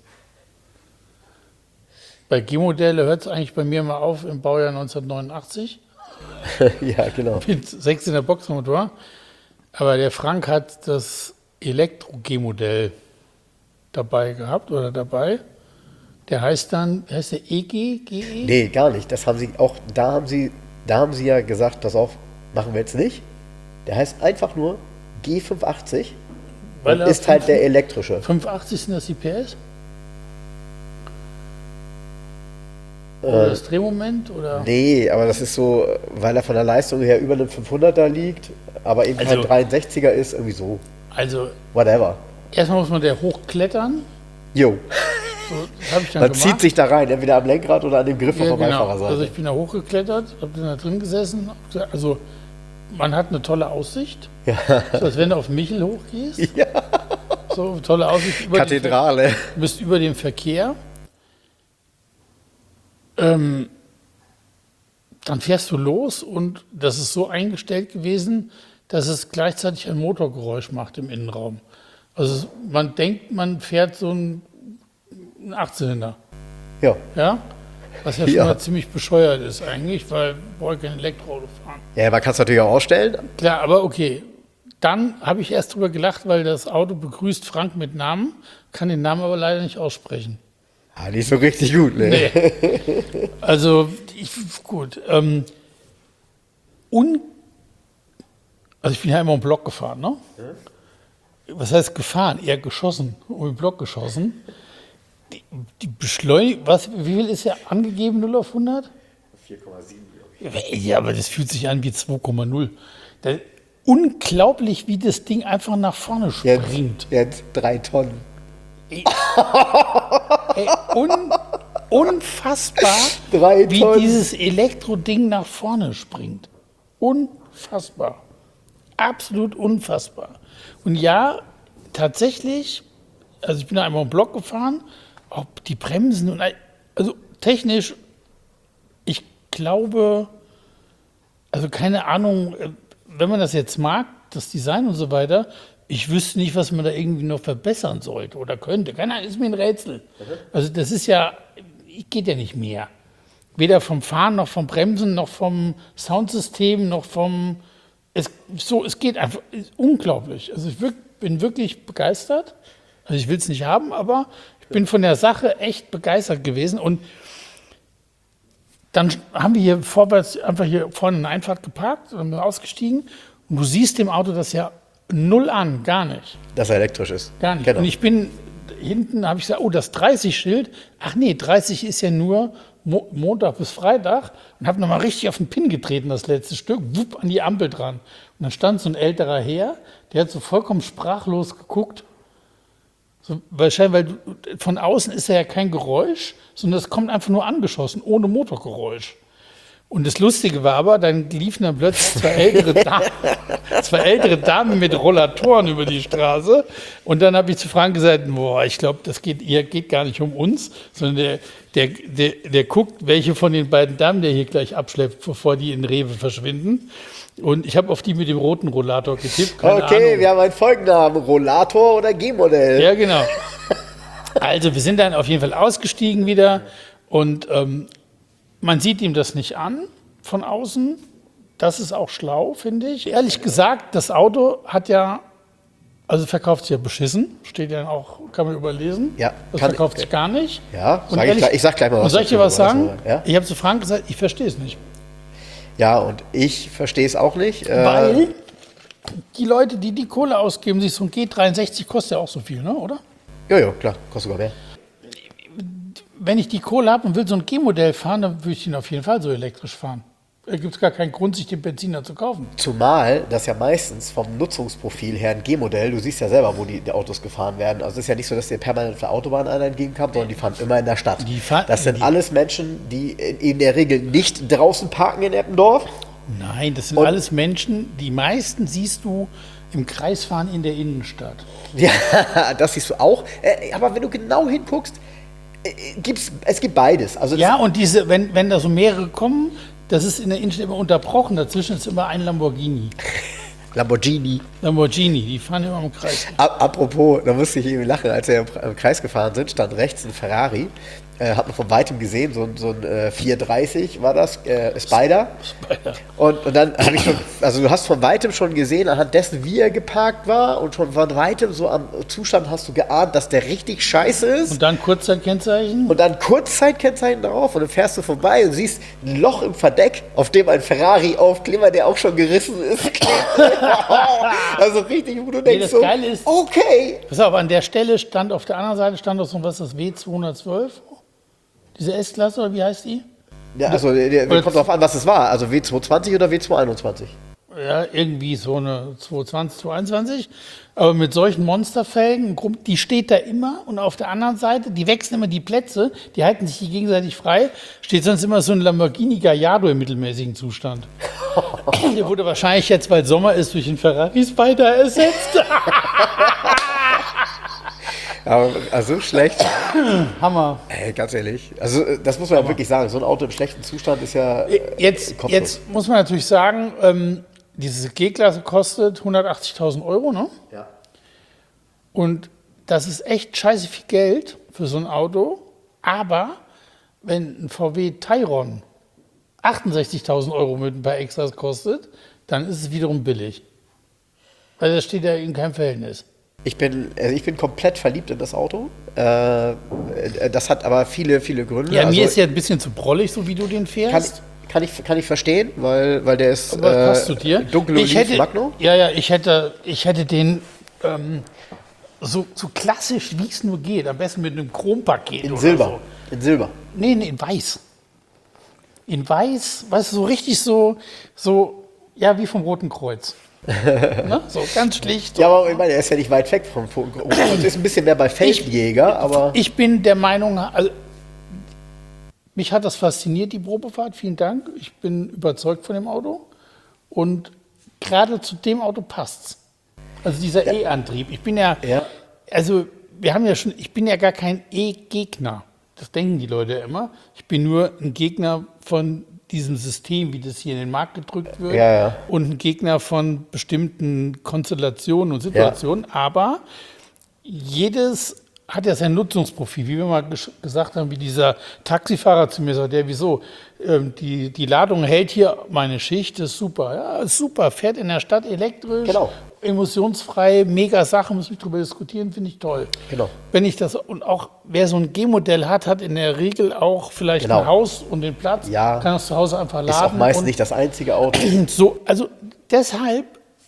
S2: Bei G-Modelle hört es eigentlich bei mir mal auf im Baujahr 1989.
S3: Ja, genau.
S2: Mit 16er Boxermotor. Aber der Frank hat das Elektro-G-Modell dabei gehabt oder dabei. Der heißt dann, heißt der EG? GE?
S3: Nee, gar nicht. Das haben sie auch, da haben sie ja gesagt, pass auf, machen wir jetzt nicht. Der heißt einfach nur G580
S2: Weil
S3: und ist halt der elektrische.
S2: 580 sind das die PS? Oder das Drehmoment? Oder?
S3: Nee, aber das ist so, weil er von der Leistung her über einem 500er liegt, aber eben
S2: Also-
S3: kein 63er ist, irgendwie so.
S2: Also,
S3: Whatever.
S2: erstmal muss man der hochklettern.
S3: Jo.
S2: So, das habe ich dann
S3: Man
S2: gemacht.
S3: zieht sich da rein, entweder am Lenkrad oder an dem Griff auf der Beifahrerseite.
S2: Also ich bin da hochgeklettert, habe dann da drin gesessen. Also man hat eine tolle Aussicht.
S3: Ja.
S2: So, als wenn du auf Michel hochgehst.
S3: Ja.
S2: So tolle Aussicht.
S3: Kathedrale.
S2: Du bist über dem Verkehr. Dann fährst du los und das ist so eingestellt gewesen, dass es gleichzeitig ein Motorgeräusch macht im Innenraum. Also man denkt, man fährt so ein 8-Zylinder.
S3: Ja.
S2: Ja? Was ja schon
S3: Ja.
S2: mal ziemlich bescheuert ist eigentlich, weil wir wollen kein Elektroauto fahren.
S3: Ja, man kann es natürlich auch ausstellen.
S2: Klar, aber okay. Dann habe ich erst drüber gelacht, weil das Auto begrüßt Frank mit Namen, kann den Namen aber leider nicht aussprechen.
S3: Ah, nicht so richtig gut, ne?
S2: Nee. Also, gut. Also ich bin ja immer im Block gefahren, ne? Was heißt gefahren? Eher geschossen, um den Block geschossen. Die Beschleunigung, wie viel ist ja angegeben, 0 auf 100?
S3: 4,7.
S2: Ja, aber das fühlt sich an wie 2,0. Unglaublich, wie das Ding einfach nach vorne springt.
S3: Jetzt 3 Tonnen.
S2: Ey, unfassbar,
S3: 3
S2: wie
S3: Tonnen.
S2: dieses Elektroding nach vorne springt. Unfassbar. Absolut unfassbar. Und ja, tatsächlich, also ich bin da einmal im Block gefahren, ob die Bremsen und also technisch, ich glaube, also keine Ahnung, wenn man das jetzt mag, das Design und so weiter, ich wüsste nicht, was man da irgendwie noch verbessern sollte oder könnte. Keine Ahnung, ist mir ein Rätsel. Also das ist ja, geht ja nicht mehr. Weder vom Fahren, noch vom Bremsen, noch vom Soundsystem, noch vom, es geht einfach, ist unglaublich. Also ich bin wirklich begeistert. Also ich will es nicht haben, aber ich bin von der Sache echt begeistert gewesen. Und dann haben wir hier vorwärts einfach hier vorne eine Einfahrt geparkt und sind ausgestiegen. Und du siehst dem Auto das ja null an, gar nicht.
S3: Dass er elektrisch ist.
S2: Gar nicht.
S3: Genau.
S2: Und ich bin hinten, habe ich gesagt, oh, das 30-Schild. Ach nee, 30 ist ja nur Montag bis Freitag. Und habe nochmal richtig auf den Pin getreten, das letzte Stück, wupp, an die Ampel dran. Und dann stand so ein älterer Herr, der hat so vollkommen sprachlos geguckt. So, wahrscheinlich, weil von außen ist ja kein Geräusch, sondern es kommt einfach nur angeschossen, ohne Motorgeräusch. Und das Lustige war aber, dann liefen dann plötzlich zwei ältere Damen mit Rollatoren über die Straße. Und dann habe ich zu Frank gesagt, boah, ich glaube, das geht gar nicht um uns, sondern der guckt, welche von den beiden Damen der hier gleich abschleppt, bevor die in Rewe verschwinden. Und ich habe auf die mit dem roten Rollator getippt. Keine Ahnung.
S3: Wir haben einen Folgennamen, Rollator oder G-Modell.
S2: Ja, genau. Also wir sind dann auf jeden Fall ausgestiegen wieder und man sieht ihm das nicht an von außen. Das ist auch schlau, finde ich. Ehrlich gesagt, das Auto hat ja, also verkauft sich ja beschissen. Steht ja auch, kann man überlesen.
S3: Ja,
S2: das verkauft sich gar nicht.
S3: Ja,
S2: Und
S3: ich sag gleich mal was.
S2: Und soll ich dir was sagen?
S3: Ja?
S2: Ich habe zu Frank gesagt, ich verstehe es nicht.
S3: Ja, und ich verstehe es auch nicht.
S2: Weil die Leute, die Kohle ausgeben, sich so ein G63 kostet ja auch so viel, ne, oder?
S3: Ja, klar, kostet sogar mehr.
S2: Wenn ich die Kohle habe und will so ein G-Modell fahren, dann würde ich ihn auf jeden Fall so elektrisch fahren. Da gibt es gar keinen Grund, sich den Benziner zu kaufen.
S3: Zumal das ja meistens vom Nutzungsprofil her ein G-Modell, du siehst ja selber, wo die Autos gefahren werden. Also es ist ja nicht so, dass dir permanent auf der Autobahn einer entgegenkommt, sondern die fahren immer in der Stadt. Das sind alles Menschen, die in der Regel nicht draußen parken in Eppendorf.
S2: Nein, das sind alles Menschen, die meisten siehst du Im Kreis fahren in der Innenstadt.
S3: Ja, das siehst du auch. Aber wenn du genau hinguckst, es gibt beides. Also
S2: Ja, und diese, wenn da so mehrere kommen, das ist in der Innenstadt immer unterbrochen. Dazwischen ist immer ein Lamborghini.
S3: Lamborghini,
S2: die fahren immer im Kreis.
S3: Apropos, da musste ich irgendwie lachen, als wir im Kreis gefahren sind, stand rechts ein Ferrari. Hat man von weitem gesehen, so ein 430 war das, Spider. Und dann habe ich schon, also du hast von weitem schon gesehen, anhand dessen, wie er geparkt war und schon von weitem so am Zustand hast du geahnt, dass der richtig scheiße ist.
S2: Und dann Kurzzeitkennzeichen?
S3: Und dann Kurzzeitkennzeichen darauf und dann fährst du vorbei und siehst ein Loch im Verdeck, auf dem ein Ferrari-Aufkleber, der auch schon gerissen ist. Also richtig, wo du denkst
S2: das Geile ist,
S3: okay.
S2: Pass auf, an der Stelle stand, auf der anderen Seite stand doch so, was ist das, W212? Diese S-Klasse, oder wie heißt die?
S3: Ja, also kommt drauf an, was es war. Also W220 oder W221?
S2: Ja, irgendwie so eine 220, 221. Aber mit solchen Monsterfelgen, die steht da immer. Und auf der anderen Seite, die wechseln immer die Plätze, die halten sich gegenseitig frei. Steht sonst immer so ein Lamborghini Gallardo im mittelmäßigen Zustand. Der wurde wahrscheinlich jetzt, weil Sommer ist, durch einen Ferrari Spider ersetzt.
S3: Aber also schlecht.
S2: Hammer.
S3: Ganz ehrlich. Also das muss man ja wirklich sagen. So ein Auto im schlechten Zustand ist ja
S2: Jetzt muss man natürlich sagen, diese G-Klasse kostet 180.000 Euro, ne?
S3: Ja.
S2: Und das ist echt scheiße viel Geld für so ein Auto. Aber wenn ein VW Tayron 68.000 Euro mit ein paar Extras kostet, dann ist es wiederum billig. Weil das steht ja in keinem Verhältnis.
S3: Ich bin komplett verliebt in das Auto. Das hat aber viele, viele Gründe.
S2: Ja, mir ist ja ein bisschen zu prollig, so wie du den fährst.
S3: Kann ich verstehen, weil der ist
S2: Was passt zu dir?
S3: dunkel Oliv Magno.
S2: Ja, ich hätte den so klassisch, wie es nur geht. Am besten mit einem Chrompaket.
S3: In
S2: oder
S3: Silber. In Silber.
S2: Nee, in weiß. In weiß, weißt du, so richtig so, ja, wie vom Roten Kreuz. Ne? So ganz schlicht.
S3: Ja, aber ich meine, er ist ja nicht weit weg vom Kreuz. Ist ein bisschen mehr bei Feldjäger, aber...
S2: Ich bin der Meinung, also, mich hat das fasziniert, die Probefahrt. Vielen Dank. Ich bin überzeugt von dem Auto. Und gerade zu dem Auto passt's. Also dieser E-Antrieb. Ich bin also ich bin ja gar kein E-Gegner. Das denken die Leute immer. Ich bin nur ein Gegner von diesem System, wie das hier in den Markt gedrückt wird.
S3: Ja.
S2: Und ein Gegner von bestimmten Konstellationen und Situationen. Ja. Aber jedes hat ja sein Nutzungsprofil. Wie wir mal gesagt haben, wie dieser Taxifahrer zu mir sagt, wieso? Die Ladung hält hier meine Schicht, das ist super. Ja, ist super. Fährt in der Stadt elektrisch.
S3: Genau.
S2: Emissionsfrei, mega Sache, muss ich drüber diskutieren, finde ich toll.
S3: Genau.
S2: Wenn ich das, und auch wer so ein G-Modell hat in der Regel auch vielleicht ein Haus und den Platz, kann das zu Hause einfach laden.
S3: Ist auch meist nicht das einzige Auto.
S2: So, also deshalb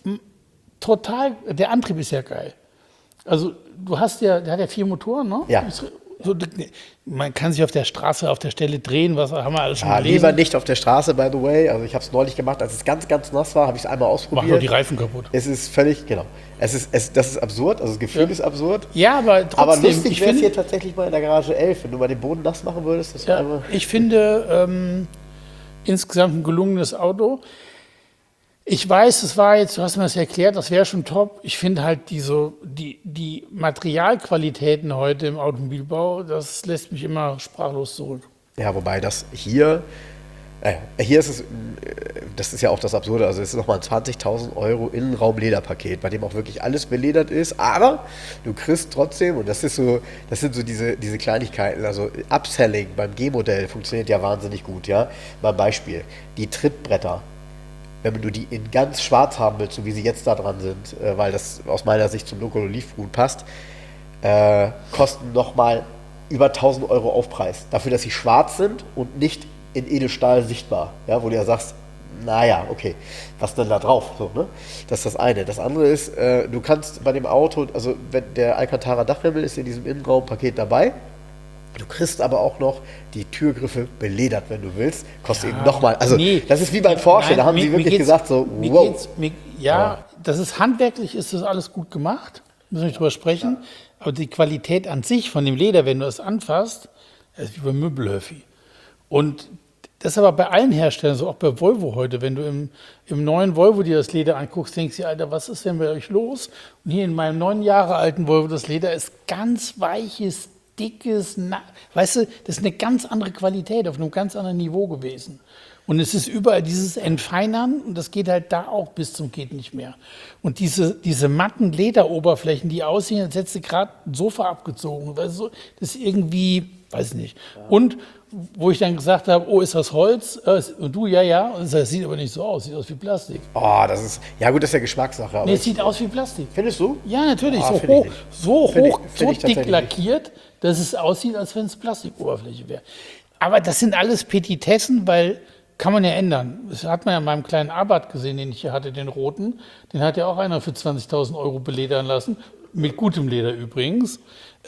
S2: total, der Antrieb ist ja geil. Also der hat ja 4 Motoren, ne?
S3: Ja.
S2: So, man kann sich auf der Straße, auf der Stelle drehen, was haben wir alles schon gelesen.
S3: Lieber nicht auf der Straße, by the way. Also ich habe es neulich gemacht, als es ganz, ganz nass war, habe ich es einmal ausprobiert.
S2: Mach nur die Reifen kaputt.
S3: Es ist völlig, genau. Das ist absurd, also das Gefühl ist absurd.
S2: Ja, aber trotzdem.
S3: Aber lustig wäre es hier tatsächlich mal in der Garage 11, wenn du mal den Boden nass machen würdest. Das
S2: ich finde insgesamt ein gelungenes Auto. Ich weiß, du hast mir das erklärt, das wäre schon top. Ich finde halt die Materialqualitäten heute im Automobilbau, das lässt mich immer sprachlos zurück.
S3: Ja, wobei das hier ist es, das ist ja auch das Absurde, also es ist nochmal ein 20.000 Euro Innenraum-Lederpaket, bei dem auch wirklich alles beledert ist, aber du kriegst trotzdem, und das sind so diese Kleinigkeiten, also Upselling beim G-Modell funktioniert ja wahnsinnig gut, ja. Mal ein Beispiel, die Trittbretter. Wenn du die in ganz schwarz haben willst, so wie sie jetzt da dran sind, weil das aus meiner Sicht zum Local Oliv gut passt, kosten nochmal über 1.000 Euro Aufpreis. Dafür, dass sie schwarz sind und nicht in Edelstahl sichtbar. Ja, wo du ja sagst, naja, okay, was denn da drauf? So, ne? Das ist das eine. Das andere ist, du kannst bei dem Auto, also wenn der Alcantara Dachhimmel ist in diesem Innenraumpaket dabei, du kriegst aber auch noch die Türgriffe beledert, wenn du willst. Kostet eben nochmal. Also, das ist wie beim Porsche. Da haben sie wirklich gesagt, so, wow.
S2: Das ist handwerklich, ist das alles gut gemacht. Müssen wir nicht drüber sprechen. Ja. Aber die Qualität an sich von dem Leder, wenn du es anfasst, ist wie bei Möbelhöfi. Und das ist aber bei allen Herstellern so, auch bei Volvo heute. Wenn du im neuen Volvo dir das Leder anguckst, denkst du, Alter, was ist denn bei euch los? Und hier in meinem 9 Jahre alten Volvo, das Leder ist ganz weiches, dickes, weißt du, das ist eine ganz andere Qualität, auf einem ganz anderen Niveau gewesen. Und es ist überall dieses Entfeinern und das geht halt da auch bis zum geht nicht mehr. Und diese matten Lederoberflächen, die aussehen, als hättest du gerade ein Sofa abgezogen. Weißt du, das ist irgendwie, weiß ich nicht. Ja. Und wo ich dann gesagt habe, oh, ist das Holz? Und du, ja. Und das sieht aber nicht so aus, sieht aus wie Plastik.
S3: Oh, das ist ja Geschmackssache. Aber
S2: nee, es sieht aus wie Plastik.
S3: Findest du?
S2: Ja, natürlich. So dick lackiert, dass es aussieht, als wenn es Plastikoberfläche wäre. Aber das sind alles Petitessen, weil kann man ja ändern. Das hat man ja in meinem kleinen Abarth gesehen, den ich hier hatte, den roten. Den hat ja auch einer für 20.000 Euro beledern lassen. Mit gutem Leder übrigens.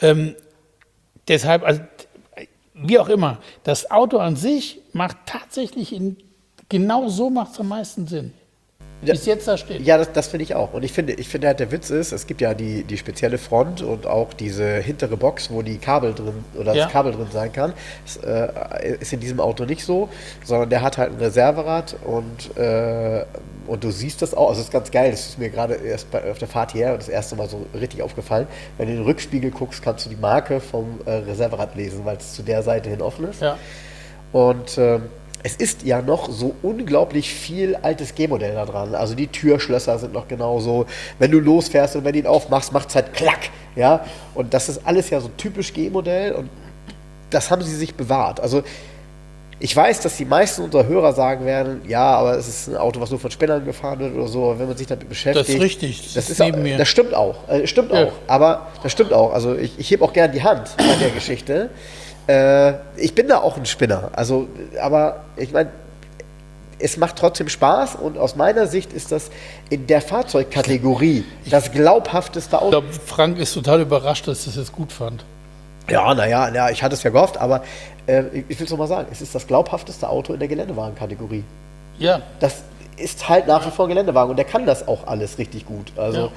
S2: Deshalb, also wie auch immer, das Auto an sich macht tatsächlich, genau so macht es am meisten Sinn. Wie es jetzt da steht.
S3: Ja, das finde ich auch. Und ich finde halt, der Witz ist, es gibt ja die spezielle Front und auch diese hintere Box, wo die Kabel drin oder das Kabel drin sein kann. Das ist in diesem Auto nicht so, sondern der hat halt ein Reserverad und du siehst das auch. Also das ist ganz geil. Das ist mir gerade erst auf der Fahrt hierher das erste Mal so richtig aufgefallen. Wenn du in den Rückspiegel guckst, kannst du die Marke vom Reserverad lesen, weil es zu der Seite hin offen ist.
S2: Ja.
S3: Und es ist ja noch so unglaublich viel altes G-Modell da dran. Also die Türschlösser sind noch genauso. Wenn du losfährst und wenn du ihn aufmachst, macht es halt klack. Ja? Und das ist alles ja so typisch G-Modell und das haben sie sich bewahrt. Also ich weiß, dass die meisten unserer Hörer sagen werden, ja, aber es ist ein Auto, was nur von Spinnern gefahren wird oder so. Aber wenn man sich damit beschäftigt...
S2: Das ist richtig.
S3: Das stimmt auch. Aber das stimmt auch. Also ich hebe auch gerne die Hand bei der Geschichte. Ich bin da auch ein Spinner, also, aber ich meine, es macht trotzdem Spaß und aus meiner Sicht ist das in der Fahrzeugkategorie das glaubhafteste Auto.
S2: Ich glaube, Frank ist total überrascht, dass ich das jetzt gut fand.
S3: Ja, ich hatte es ja gehofft, aber ich will es nochmal sagen, es ist das glaubhafteste Auto in der Geländewagenkategorie.
S2: Ja.
S3: Das ist halt nach wie vor ein Geländewagen und der kann das auch alles richtig gut. Also,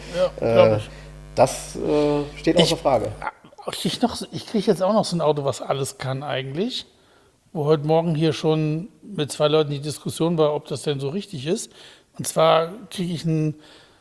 S3: das steht außer Frage.
S2: Ich kriege jetzt auch noch so ein Auto, was alles kann eigentlich, wo heute Morgen hier schon mit 2 Leuten die Diskussion war, ob das denn so richtig ist. Und zwar kriege ich einen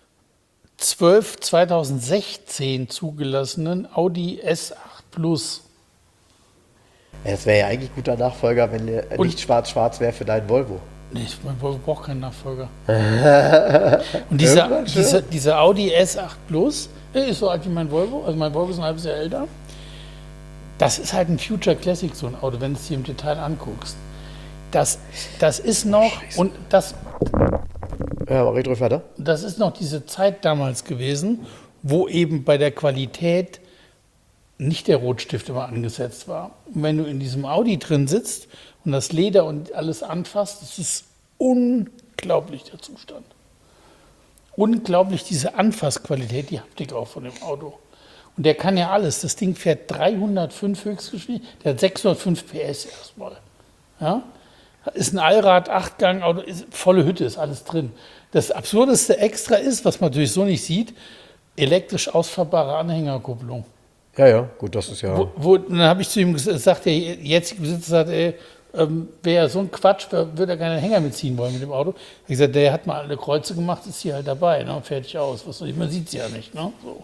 S2: 2016 zugelassenen Audi S8 Plus.
S3: Ja, das wäre ja eigentlich ein guter Nachfolger, wenn der nicht schwarz-schwarz wäre für deinen Volvo.
S2: Nee, mein Volvo braucht keinen Nachfolger. Und dieser Audi S8 Plus ist so alt wie mein Volvo. Also mein Volvo ist ein halbes Jahr älter. Das ist halt ein Future Classic, so ein Auto, wenn du es dir im Detail anguckst. Das ist noch, und das...
S3: Ja, red ruhig weiter.
S2: Das ist noch diese Zeit damals gewesen, wo eben bei der Qualität nicht der Rotstift immer angesetzt war. Und wenn du in diesem Audi drin sitzt und das Leder und alles anfasst, das ist unglaublich der Zustand. Unglaublich diese Anfassqualität, die Haptik auch von dem Auto. Und der kann ja alles. Das Ding fährt 305 Höchstgeschwindigkeit, der hat 605 PS erstmal. Ja? Ist ein Allrad, 8-Gang-Auto, volle Hütte, ist alles drin. Das absurdeste Extra ist, was man natürlich so nicht sieht, elektrisch ausfahrbare Anhängerkupplung.
S3: Ja, gut, das ist ja...
S2: Dann habe ich zu ihm gesagt, der jetzige Besitzer sagt, wäre so ein Quatsch, würde er keinen Hänger mitziehen wollen mit dem Auto. Ich habe gesagt, der hat mal alle Kreuze gemacht, ist hier halt dabei, ne? Fertig aus. Man sieht es ja nicht. Ne? So.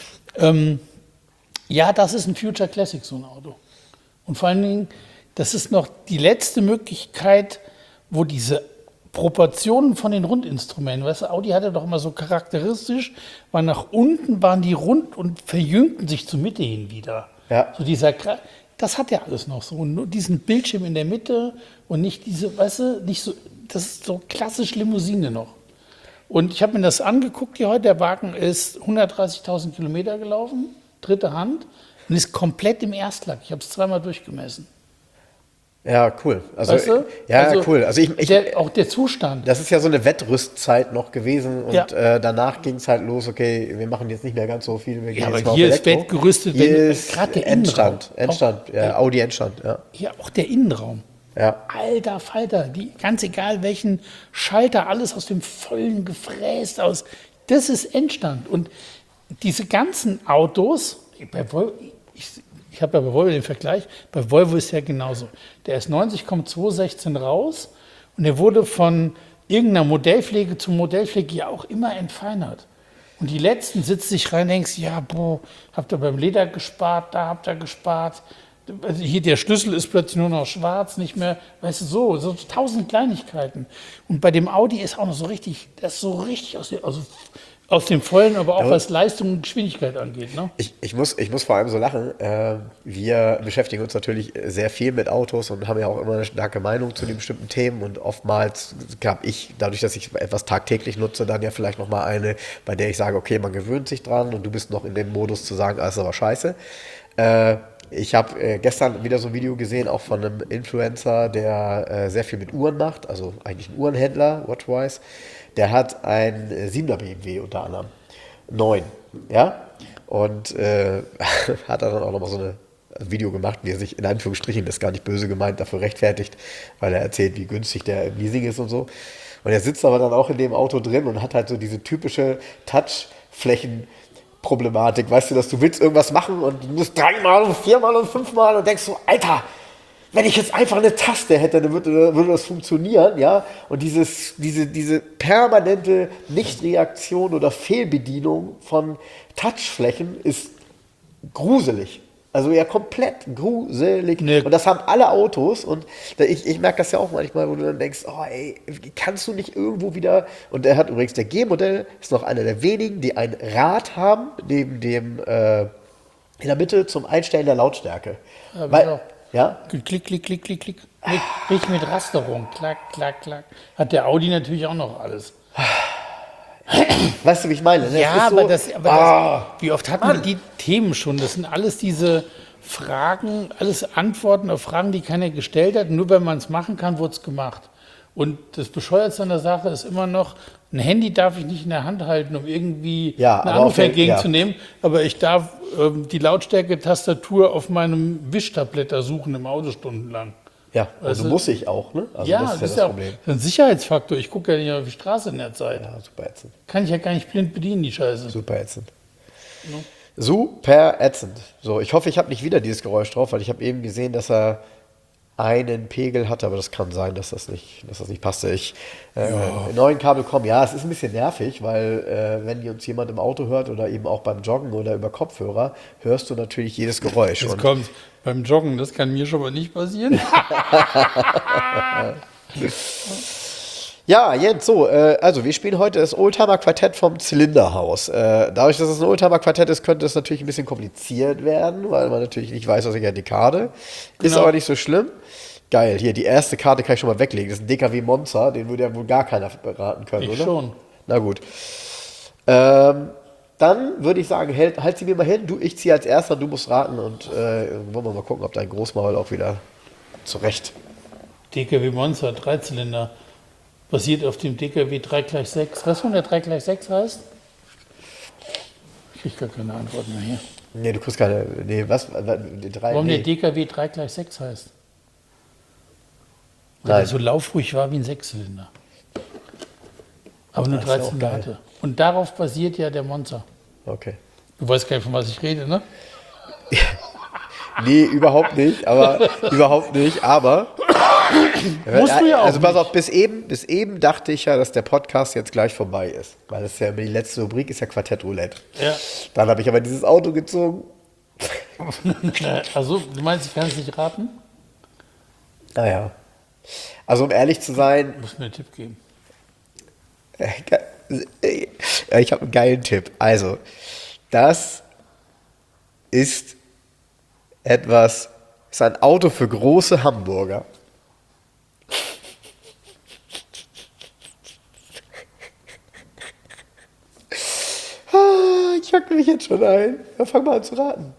S2: Ja, das ist ein Future Classic, so ein Auto. Und vor allen Dingen, das ist noch die letzte Möglichkeit, wo diese Proportionen von den Rundinstrumenten, weißt du, Audi hatte doch immer so charakteristisch, nach unten waren die rund und verjüngten sich zur Mitte hin wieder.
S3: Ja.
S2: So das hat ja alles noch so. Nur diesen Bildschirm in der Mitte und nicht diese, weißt du, nicht so, das ist so klassisch Limousine noch. Und ich habe mir das angeguckt hier heute, der Wagen ist 130.000 Kilometer gelaufen, dritte Hand, und ist komplett im Erstlack. Ich habe es 2-mal durchgemessen.
S3: Ja, cool. Also,
S2: weißt du?
S3: Cool. Also
S2: auch der Zustand.
S3: Das ist ja so eine Wettrüstzeit noch gewesen und danach ging es halt los, okay, wir machen jetzt nicht mehr ganz so viel. Wir gehen
S2: aber
S3: jetzt mal
S2: hier
S3: auf
S2: ist wettgerüstet,
S3: gerade der Endstand, Audi Endstand. Ja.
S2: Ja, auch der Innenraum.
S3: Ja.
S2: Alter Falter, ganz egal welchen Schalter, alles aus dem Vollen gefräst aus. Das ist Endstand. Und diese ganzen Autos, Ich habe ja bei Volvo den Vergleich, bei Volvo ist ja genauso. Der S90 kommt 2016 raus und der wurde von irgendeiner Modellpflege zu Modellpflege ja auch immer entfeinert. Und die letzten sitzt sich rein, denkst, ja, boah, habt ihr beim Leder gespart, da habt ihr gespart. Also hier der Schlüssel ist plötzlich nur noch schwarz, nicht mehr, weißt du, so 1000 Kleinigkeiten. Und bei dem Audi ist auch noch so richtig, das ist so richtig aus dem Vollen, aber auch was Leistung und Geschwindigkeit angeht. Ne?
S3: Ich muss vor allem so lachen. Wir beschäftigen uns natürlich sehr viel mit Autos und haben ja auch immer eine starke Meinung zu den bestimmten Themen. Und oftmals habe ich, dadurch, dass ich etwas tagtäglich nutze, dann ja vielleicht nochmal eine, bei der ich sage, okay, man gewöhnt sich dran und du bist noch in dem Modus zu sagen, ist aber scheiße. Ich habe gestern wieder so ein Video gesehen, auch von einem Influencer, der sehr viel mit Uhren macht, also eigentlich ein Uhrenhändler, Watchwise. Der hat ein 7er BMW unter anderem, 9, ja, und hat dann auch nochmal so ein Video gemacht, wie er sich in Anführungsstrichen, das ist gar nicht böse gemeint, dafür rechtfertigt, weil er erzählt, wie günstig der im Leasing ist und so. Und er sitzt aber dann auch in dem Auto drin und hat halt so diese typische Touchflächen-Problematik, weißt du, dass du willst irgendwas machen und du musst 3-mal und 4-mal und 5-mal und denkst so, Alter, wenn ich jetzt einfach eine Taste hätte, dann würde das funktionieren, ja. Und diese permanente Nichtreaktion oder Fehlbedienung von Touchflächen ist gruselig. Also ja, komplett gruselig. Nee. Und das haben alle Autos. Und ich merke das ja auch manchmal, wo du dann denkst, oh ey, kannst du nicht irgendwo wieder... Und der hat übrigens, der G-Modell ist noch einer der wenigen, die ein Rad haben, neben dem in der Mitte zum Einstellen der Lautstärke.
S2: Ja,
S3: weil, ja?
S2: Klick, klick, klick, klick, klick. Richtig mit Rasterung. Klack, klack, klack. Hat der Audi natürlich auch noch alles.
S3: Weißt du, wie ich meine? Ne?
S2: Ja, wie oft hatten wir die Themen schon? Das sind alles diese Fragen, alles Antworten auf Fragen, die keiner gestellt hat. Nur wenn man es machen kann, wurde es gemacht. Und das Bescheuertste an der Sache ist immer noch, ein Handy darf ich nicht in der Hand halten, um irgendwie einen Anruf entgegenzunehmen. Ja. Aber ich darf die Lautstärke-Tastatur auf meinem Wischtablett da suchen im Auto stundenlang.
S3: Ja, also muss ich auch, ne? Also
S2: ja, das ist ja das Problem. Ein Sicherheitsfaktor. Ich gucke ja nicht auf die Straße in der Zeit.
S3: Ja, super ätzend.
S2: Kann ich ja gar nicht blind bedienen, die Scheiße.
S3: Super ätzend. No. Super ätzend. So, ich hoffe, ich habe nicht wieder dieses Geräusch drauf, weil ich habe eben gesehen, dass er einen Pegel hatte, aber das kann sein, dass das nicht passte. In neuen Kabel kommen, ja, es ist ein bisschen nervig, weil wenn uns jemand im Auto hört oder eben auch beim Joggen oder über Kopfhörer, hörst du natürlich jedes Geräusch.
S2: Jetzt kommt beim Joggen, das kann mir schon mal nicht passieren.
S3: Ja, Jens, so, also wir spielen heute das Oldtimer-Quartett vom Zylinderhaus. Dadurch, dass es ein Oldtimer-Quartett ist, könnte es natürlich ein bisschen kompliziert werden, weil man natürlich nicht weiß, was ich an die Karte. Ist aber nicht so schlimm. Geil, hier, die erste Karte kann ich schon mal weglegen. Das ist ein DKW Monza, den würde ja wohl gar keiner beraten können, oder?
S2: Ich schon.
S3: Na gut. Dann würde ich sagen, halt sie mir mal hin. Ich ziehe als Erster, du musst raten und wollen wir mal gucken, ob dein Großmaul auch wieder zurecht.
S2: DKW Monza, 3-Zylinder. Basiert auf dem DKW 3/6. Weißt du, der 3/6 heißt? Ich kriege gar keine Antwort mehr hier.
S3: Nee, du kriegst keine. Nee, was?
S2: Warum der DKW 3/6 heißt? Weil er so laufruhig war wie ein 6-Zylinder. Aber nur 3 Zylinder hatte. Und darauf basiert ja der Monza.
S3: Okay.
S2: Du weißt gar nicht, von was ich rede, ne?
S3: Nee, überhaupt nicht. Aber.
S2: Musst du ja auch
S3: also pass auf, bis eben dachte ich ja, dass der Podcast jetzt gleich vorbei ist. Weil das ja die letzte Rubrik ist ja Quartett Roulette.
S2: Ja.
S3: Dann habe ich aber dieses Auto gezogen.
S2: Also, du meinst, ich kann es nicht raten?
S3: Naja. Also um ehrlich zu sein.
S2: Du musst mir einen Tipp geben.
S3: Ich habe einen geilen Tipp. Also, das ist ein Auto für große Hamburger. Ich hacke mich jetzt schon ein. Ja, fang mal an zu raten.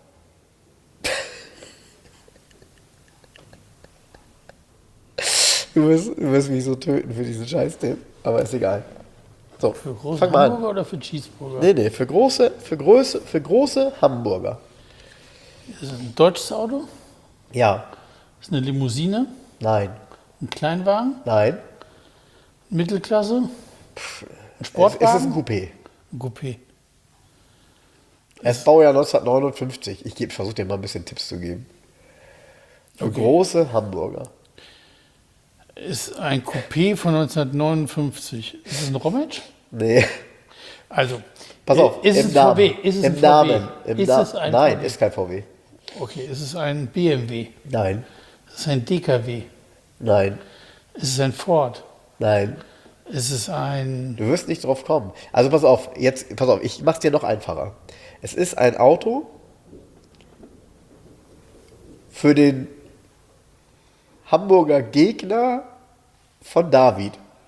S3: Du wirst mich so töten für diesen Scheiß-Tipp, aber ist egal. So,
S2: für große Hamburger oder für Cheeseburger?
S3: Nee, für große Hamburger.
S2: Ist das ein deutsches Auto?
S3: Ja.
S2: Ist eine Limousine?
S3: Nein.
S2: Ein Kleinwagen?
S3: Nein.
S2: Mittelklasse? Ein Sportwagen?
S3: Es ist ein Coupé.
S2: Ein Coupé.
S3: Er ist Baujahr 1959. Ich versuche dir mal ein bisschen Tipps zu geben. Für große Hamburger.
S2: Ist ein Coupé von 1959. Ist es ein Rometsch?
S3: Nee.
S2: Also,
S3: Pass auf,
S2: ist es ein VW? Ist es ein VW? Ist es ein
S3: Nein,
S2: VW?
S3: ist kein VW.
S2: Okay, ist es ein BMW?
S3: Nein,
S2: Ist es ein DKW?
S3: nein,
S2: Ist es ein Ford?
S3: nein.
S2: Ist es ein...
S3: Du wirst nicht drauf kommen. Also pass auf, ich mach's dir noch einfacher. Es ist ein Auto für den Hamburger Gegner von David.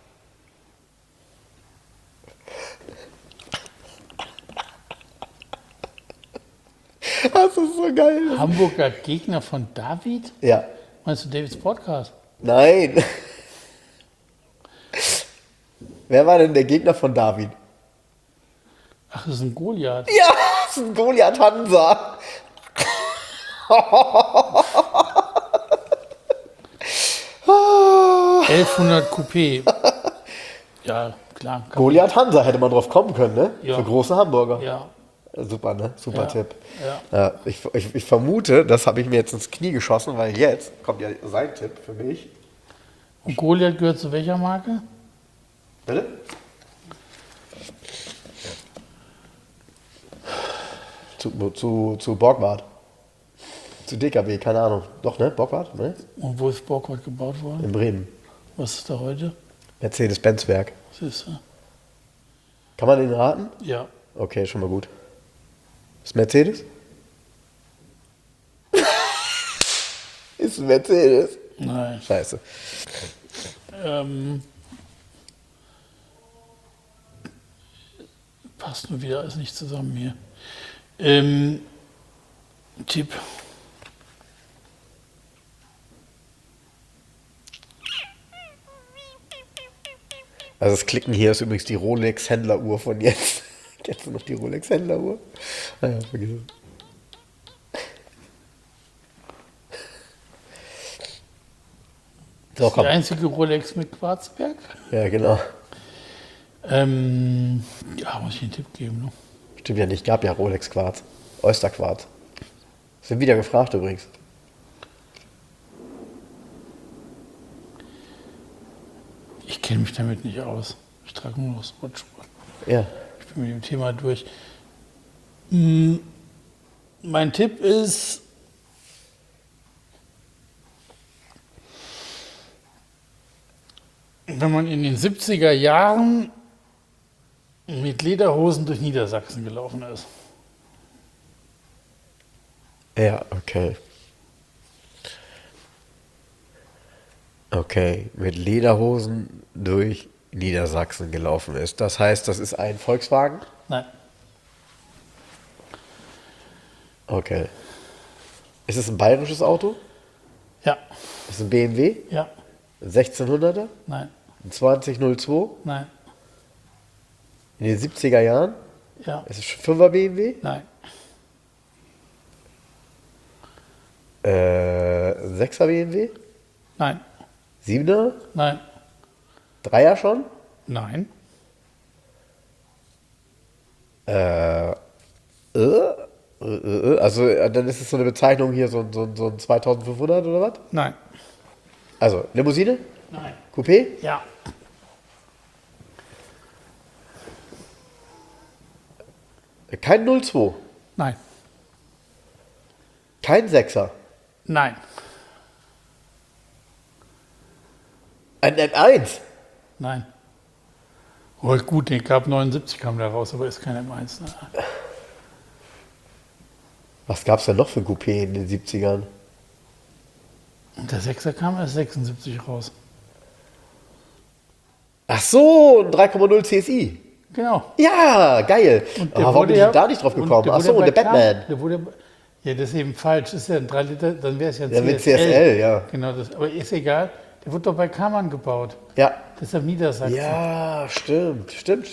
S3: Das ist so geil.
S2: Hamburger Gegner von David?
S3: Ja.
S2: Meinst du Davids Podcast?
S3: Nein. Wer war denn der Gegner von David?
S2: Ach, das ist ein Goliath.
S3: Ja, das ist ein Goliath Hansa.
S2: 1100 Coupé. Ja, klar.
S3: Goliath Hansa hätte man drauf kommen können, ne?
S2: Ja.
S3: Für große Hamburger.
S2: Ja,
S3: Super, ne? Super
S2: Ja.
S3: Tipp.
S2: ja.
S3: Ja, ich vermute, das habe ich mir jetzt ins Knie geschossen, weil jetzt kommt ja sein Tipp für mich.
S2: Und Goliath gehört zu welcher Marke?
S3: Bitte? Zu Borgward. Zu DKW, keine Ahnung. Doch, ne? Borgward? Ne?
S2: Und wo ist Borgward gebaut worden?
S3: In Bremen.
S2: Was ist da heute?
S3: Mercedes-Benz-Werk.
S2: Siehst du?
S3: Kann man den raten?
S2: Ja.
S3: Okay, schon mal gut. Ist Mercedes? Ist ein Mercedes?
S2: Nein.
S3: Scheiße.
S2: Passt nur wieder alles nicht zusammen hier. Tipp.
S3: Also das Klicken hier ist übrigens die Rolex-Händleruhr von jetzt. Kennst du noch die Rolex-Händleruhr? Ah ja, vergiss es. So,
S2: Die
S3: komm.
S2: einzige Rolex mit Quarzwerk?
S3: Ja, genau.
S2: Ja, muss ich einen Tipp geben. Ne?
S3: Stimmt ja nicht, gab ja Rolex-Quarz. Oyster-Quarz. Sind wieder gefragt übrigens.
S2: Ich kenne mich damit nicht aus. Ich trage nur noch Sportschuhe.
S3: Ja.
S2: Ich bin mit dem Thema durch. Mein Tipp ist, wenn man in den 70er Jahren mit Lederhosen durch Niedersachsen gelaufen ist.
S3: Ja, okay. Okay, mit Lederhosen durch Niedersachsen gelaufen ist. Das heißt, das ist ein Volkswagen?
S2: Nein,
S3: Okay. Ist es ein bayerisches Auto?
S2: ja,
S3: Ist es ein BMW?
S2: ja,
S3: Ein 1600er?
S2: nein,
S3: Ein 2002?
S2: nein,
S3: In den 70er Jahren?
S2: ja,
S3: Ist es ein 5er BMW?
S2: nein,
S3: 6er BMW?
S2: nein,
S3: 7er?
S2: nein,
S3: 3er schon?
S2: nein,
S3: Also dann ist es so eine Bezeichnung hier, so ein 2500 oder was?
S2: nein,
S3: Also Limousine?
S2: nein,
S3: Coupé?
S2: ja,
S3: Kein 02.
S2: nein,
S3: Kein 6er.
S2: nein,
S3: Ein M1.
S2: nein. Oh, gut, den gab 79 kam da raus, aber ist kein M1. Ne?
S3: Was gab es denn noch für Coupé in den 70ern?
S2: Und der 6er kam erst 76 raus.
S3: Ach so, ein 3,0 CSI.
S2: Genau.
S3: Ja, geil.
S2: Und
S3: Aber warum bin ich da nicht drauf gekommen? Ach so, und der Batman.
S2: Ja, das ist eben falsch. Das ist ja ein 3 Liter, dann wäre es ja ein
S3: Ja, mit CSL, ja.
S2: Genau, das, aber ist egal. Der wurde doch bei Kammern gebaut.
S3: Ja.
S2: Deshalb Niedersachsen.
S3: Ja, stimmt.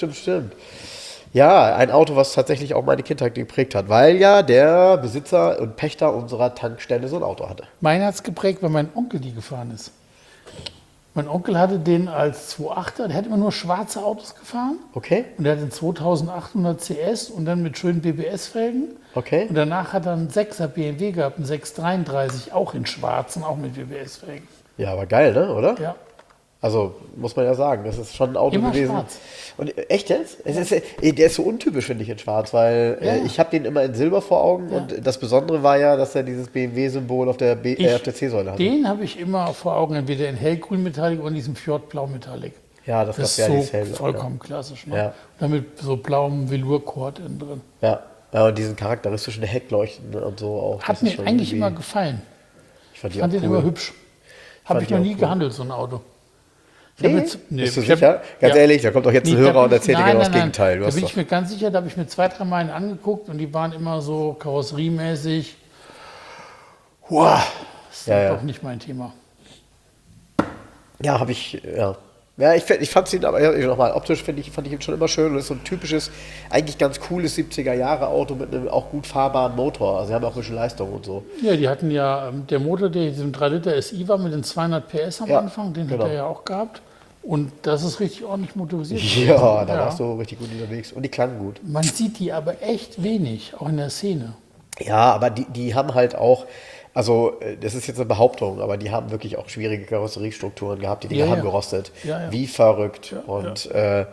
S3: Ja, ein Auto, was tatsächlich auch meine Kindheit geprägt hat, weil ja der Besitzer und Pächter unserer Tankstelle so ein Auto hatte.
S2: Meiner hat es geprägt, weil mein Onkel die gefahren ist. Mein Onkel hatte den als 2.8er, der hat immer nur schwarze Autos gefahren.
S3: Okay.
S2: Und der hat den 2800 CS und dann mit schönen BBS-Felgen.
S3: Okay.
S2: Und danach hat er einen 6er BMW gehabt, einen 633, auch in schwarz und auch mit BBS-Felgen.
S3: Ja, aber geil, ne, oder?
S2: Ja.
S3: Also, muss man ja sagen, das ist schon ein Auto
S2: Immer
S3: gewesen.
S2: schwarz.
S3: Und echt jetzt? Es ist, der ist so untypisch, finde ich, in schwarz, weil ich habe den immer in Silber vor Augen und das Besondere war ja, dass er dieses BMW-Symbol auf der C-Säule hatte.
S2: Den habe ich immer vor Augen, entweder in hellgrün Metallic oder in diesem Fjord-Blau Metallic.
S3: Ja, das
S2: ist
S3: ja
S2: so
S3: die
S2: vollkommen klassisch. Ne?
S3: Ja.
S2: Damit so blauem Velour-Kord innen drin.
S3: Ja, und diesen charakteristischen Heckleuchten und so auch.
S2: Hat mir eigentlich immer gefallen.
S3: Ich fand
S2: den
S3: cool.
S2: immer hübsch. Habe ich noch nie gehandelt, so ein Auto.
S3: Bist du sicher? Ganz ehrlich, da kommt doch jetzt ein Hörer und erzählt dir genau das Gegenteil.
S2: Da bin ich mir ganz sicher, da habe ich mir 2-3 Mal einen angeguckt und die waren immer so karosseriemäßig. Das ist doch nicht mein Thema.
S3: Ja, habe ich, ja. Ja, ich fand ihn aber nochmal optisch fand ich ihn schon immer schön und ist so ein typisches, eigentlich ganz cooles 70er-Jahre-Auto mit einem auch gut fahrbaren Motor. Also, sie haben auch ein bisschen Leistung und so.
S2: Ja, die hatten ja, der Motor, der in diesem 3-Liter SI war mit den 200 PS am Anfang, den hat er ja auch gehabt. Und das ist richtig ordentlich motorisiert.
S3: Ja, da warst du richtig gut unterwegs und die klangen gut.
S2: Man sieht die aber echt wenig, auch in der Szene.
S3: Ja, aber die haben halt auch, also das ist jetzt eine Behauptung, aber die haben wirklich auch schwierige Karosseriestrukturen gehabt, die Dinger haben gerostet. Ja. Wie verrückt. Und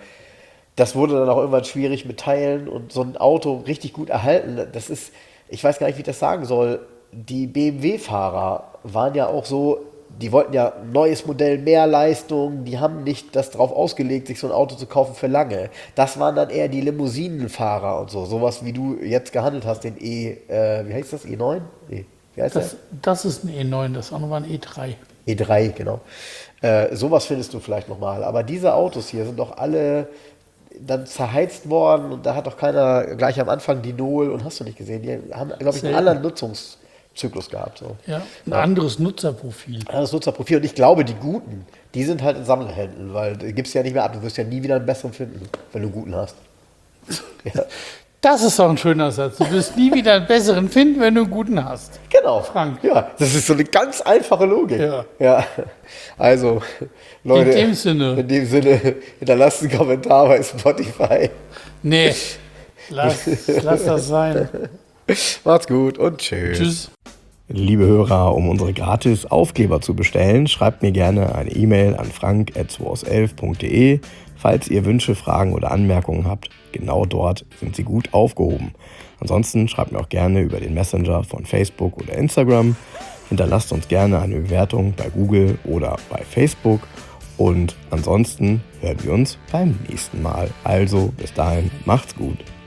S3: das wurde dann auch irgendwann schwierig mit Teilen und so ein Auto richtig gut erhalten. Das ist, ich weiß gar nicht, wie ich das sagen soll, die BMW-Fahrer waren ja auch so, die wollten ja neues Modell, mehr Leistung, die haben nicht das drauf ausgelegt, sich so ein Auto zu kaufen für lange. Das waren dann eher die Limousinenfahrer und so, sowas wie du jetzt gehandelt hast, den wie heißt das, E9? Wie heißt
S2: das ist ein E9, das andere war ein E3.
S3: E3, genau. Sowas findest du vielleicht nochmal, aber diese Autos hier sind doch alle dann zerheizt worden und da hat doch keiner gleich am Anfang die Nol und hast du nicht gesehen, die haben, glaube ich, einen anderen Nutzungszyklus gehabt. So.
S2: Ja, ein anderes Nutzerprofil.
S3: Und ich glaube, die Guten, die sind halt in Sammlerhänden, weil du gibst ja nicht mehr ab, du wirst ja nie wieder einen besseren finden, wenn du einen Guten hast. Ja.
S2: Das ist doch ein schöner Satz. Du wirst nie wieder einen besseren finden, wenn du einen guten hast.
S3: Genau.
S2: Frank.
S3: Ja, das ist so eine ganz einfache Logik.
S2: Ja.
S3: Also, Leute.
S2: In dem Sinne,
S3: hinterlasst einen Kommentar bei Spotify.
S2: Nee, lass das sein.
S3: Macht's gut und tschüss.
S2: Tschüss.
S1: Liebe Hörer, um unsere gratis Aufkleber zu bestellen, schreibt mir gerne eine E-Mail an frank@2aus11.de. Falls ihr Wünsche, Fragen oder Anmerkungen habt, genau dort sind sie gut aufgehoben. Ansonsten schreibt mir auch gerne über den Messenger von Facebook oder Instagram. Hinterlasst uns gerne eine Bewertung bei Google oder bei Facebook. Und ansonsten hören wir uns beim nächsten Mal. Also bis dahin, macht's gut.